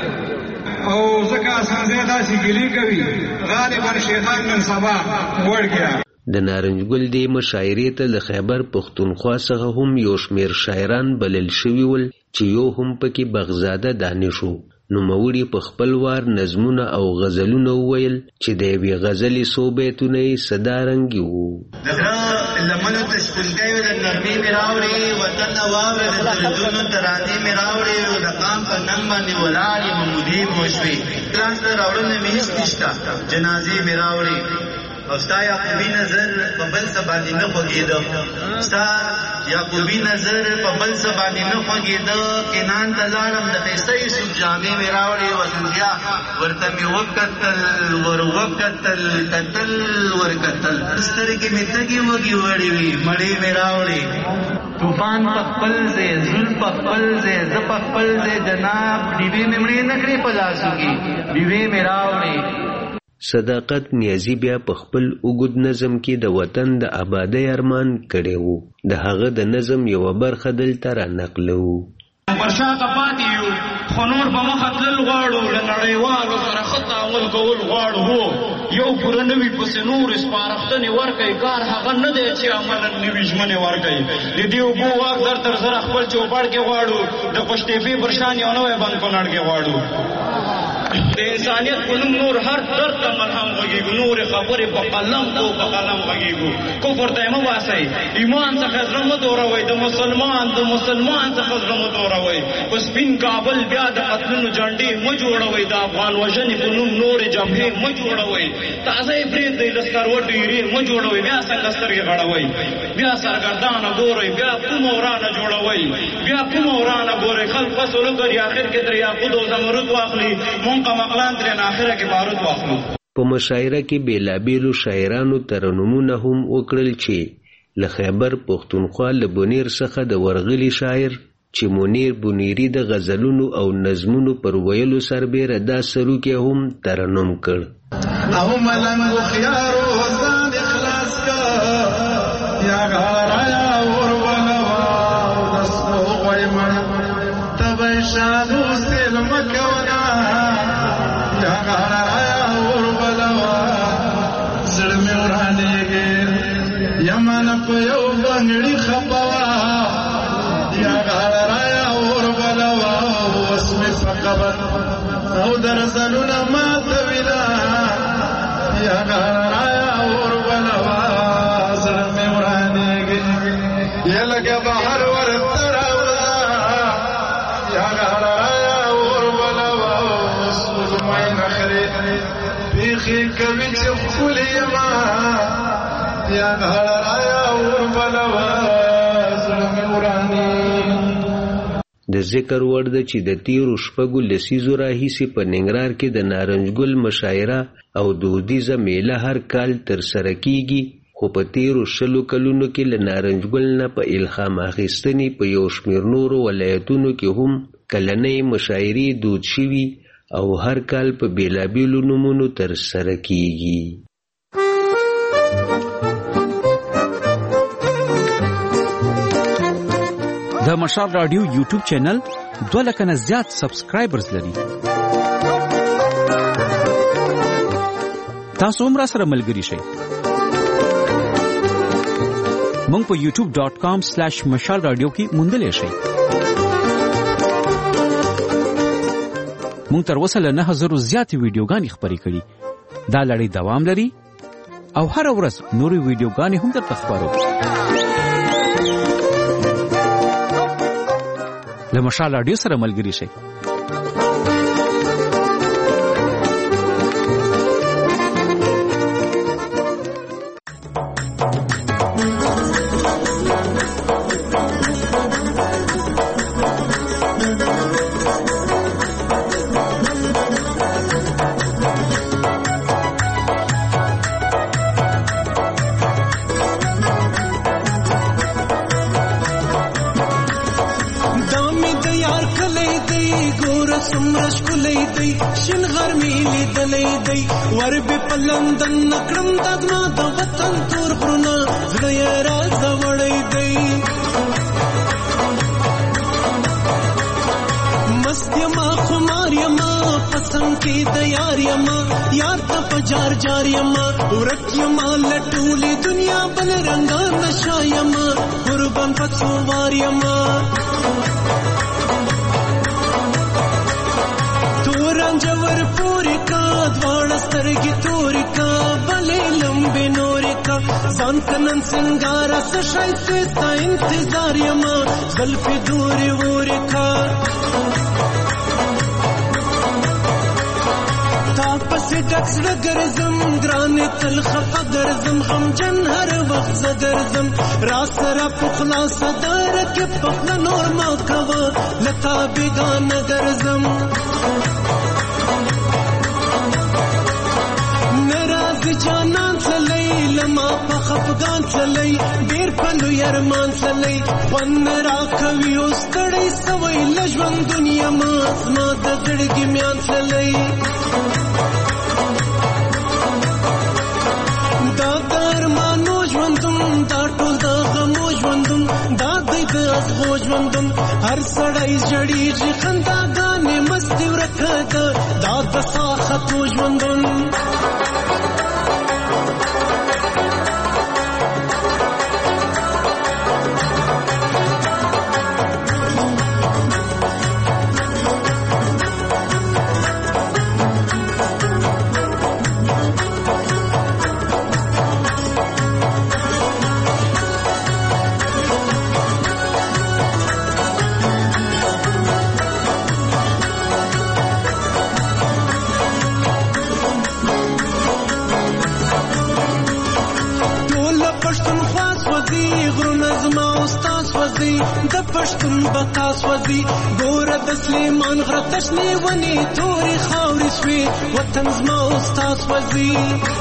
او ځکه اسانځی داسې ګیلې کوي غالبا شیطان نن سبا وړکیا. د نارنج ګل دې مشاعرې ته د خیبر پښتونخوا څخه هم یو شمېر شاعران بلل شوي ول چې یو هم پکې بغزاده دانش و. نوموړي په خپل وار نظمونه او غزلونه وویل چې د یوې غزلې څو بیتونه یې صدارنګي وو. د غره لمنو ته ښکلګۍ د نرمي مې راوړې وطن ته واورې د دردونو ترانې مې راوړې او د قام په ننګ باندې ولاړې ممودې مو شوې ګران ته راوړنه مې هېڅ نشته جنازې مې راوړې او ستا یعقوبي نظر په بل څه باندې نه خوږېده ستا یعقوبي نظر په بل څه باندې نه خوږېده کنان ته لاړم د ښایسته یوسف جامې مې راوړې وطنبیا ورته مې وکتل ور وکتل کتل ور کتل سترګې مې تږې وږې وړې وې مړې مې راوړې طوفان په خپل ځای زول په خپل ځای زه په خپل ځای جناب ډیوې مې مړې نه کړې په لاسو کې ډیوې مې راوړې. صداقت نیازی بیا په خپل اوږد نظم کې د وطن د آبادۍ ارمان کړی وو. د هغه د نظم یوه برخه دلته را نقلوو. ورشاته پاتې یو خو نور به مخه تلل غواړو له نړیوالو سره ښه تعامل کول غواړو. هو یو پوره نوي پسې نور سپارښتنې ورکوي کار هغه نه دی چې عملا نوي ژمنې ورکوي. د دې اوبو واک در تر زره خپل چوپړ کې غواړو د خوشتېپې پر شان یو نوی بند کونړ کې غواړو. د انسانیت په نوم نور هر درد ته مرهم غږېږو نورې خبرې په قلم کو په قلم غږېږو. کفر ته یې مه باسئ ایمان څخه زړه مه دوروئ د مسلمان د مسلمان څخه زړه مه دوروئ. په سپین کابل بیا د قتلونو جنډې مه جوړوئ د افغان وژنې په نوم نورې جبهې مه جوړوئ. تازه یې پرېږدئ د سکروټو ایرې مه جوړوئ بیا څنګه سترګې غړوئ بیا سرګردانه ګورئ بیا کومه ورانه جوړوئ بیا کومه ورانه ګورئ. خلک فصل وکړي آخر کې ترې یاقوت او زمرد واخلي په مشاعره کې بیلابیلو شاعرانو ترنمونه هم وکړل چې له خیبر پښتونخوا له بنیر څخه د ورغلي شاعر چې منیر بنيري د غزلونو او نظمونو پر ویلو سربېره دا سروکي هم ترنم کړ. او ملنګ خيارو ځان اخلاص کا یا غارایا اور ولوا دسو غیمن تبي شادو سلم کونا یا غارایا اور ولوا زړه مې ورانېږي یمن په یو بنګړي خپوا یا غارایا اور ولوا وسم فقبت او درزلنا ما تویلا یا غارایا اور ولوا زړه مې ورانېږي یا لکه بهر ورته راوړه یا غارایا اور ولوا سپوږمۍ نخرې بیخي کوي چې ښکلې یما یا غارایا اور ولوا زړه مې ورانېږي. د ذکر وړ ده چې د تیرو شپږو لسیزو راهیسې په ننګرهار کې د نارنجګل مشاعره او دودیزه میله هر کال ترسره کیږي، خو په تیرو شلو کلونو کې له نارنجګل نه په الهام اخیستنې په یو شمېر نورو ولایتونو کې هم کلنۍ مشاعرې دود شوي او هر کال په بېلابېلو نومونو ترسره کیږي. د مشال رادیو یوټیوب چینل دوه لکه نه زیات سبسکرایبرز لري. تاسو هم را سره ملګري شئ. مونږ په یوټیوب ډاٹ کام سلیش مشال رادیو کې موندلی شئ. مونږ تر اوسه له نه زرو زیاتې ویډیوګانې خپرې کړي. دا لړۍ دوام لري او هره ورځ نورې ویډیوګانې هم درته خپرو. له مشال رادیو سره ملګري شئ. لندن نکړم دغه د وطن تور غرونه زړه یې راز وړی دی مست یما خمار یما پسند کې د یار یما یار ته پجار جار یما ورک یما لټولې دنیا بل رنگا نشا یما قربان پڅو وار یما تورنجور پوری کا دوان سترګي توري کا بلې لمبې نوري کا ځان کنن سنگارا سشای ستا انتظار یما زلفي دوري ووري کا تاپس ډکس ګرزم ګران تل خفا ګرزم غم جن هر وخت زګرزم را سره پخلا صدر کې پخلا نور ما کوا لتا بیگان ګرزم جانان چلی لما په خفقان چلی ډیر پلو یرمان چلی ون را کوي اوس تړي سوي لژوند دنیا ما ما د دړګي میان چلی دا درمانو ژوندم دا ټول د غمو ژوندم دا د ازغو ژوندم هر سړی جړی چې خنداګانې مستی ورکه دا د ساختو ژوندم د پښتون بقاس وزي ګور د سلیمان غره تشنی ونی توري خاورې شوي وطن زما استاد وزي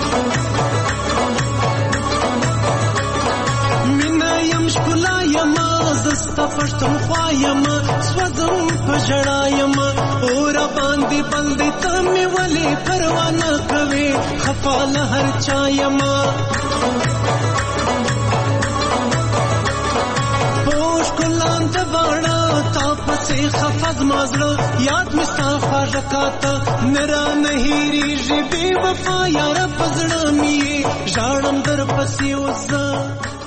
مینا یم ښکلا یما زستا پښتونخوا یم سوځم په ژړا یم اور باندې بندې ته مې ولې پروا نه کوي خفا له هر چا یم پوش ګلان ته باڼه تا پسې خفا زما زړه یاد مې ستا خواږه کاته نه رانه هېرېږي بې وفا یاره په زړه مې یې ژاړم در پسې اوس زه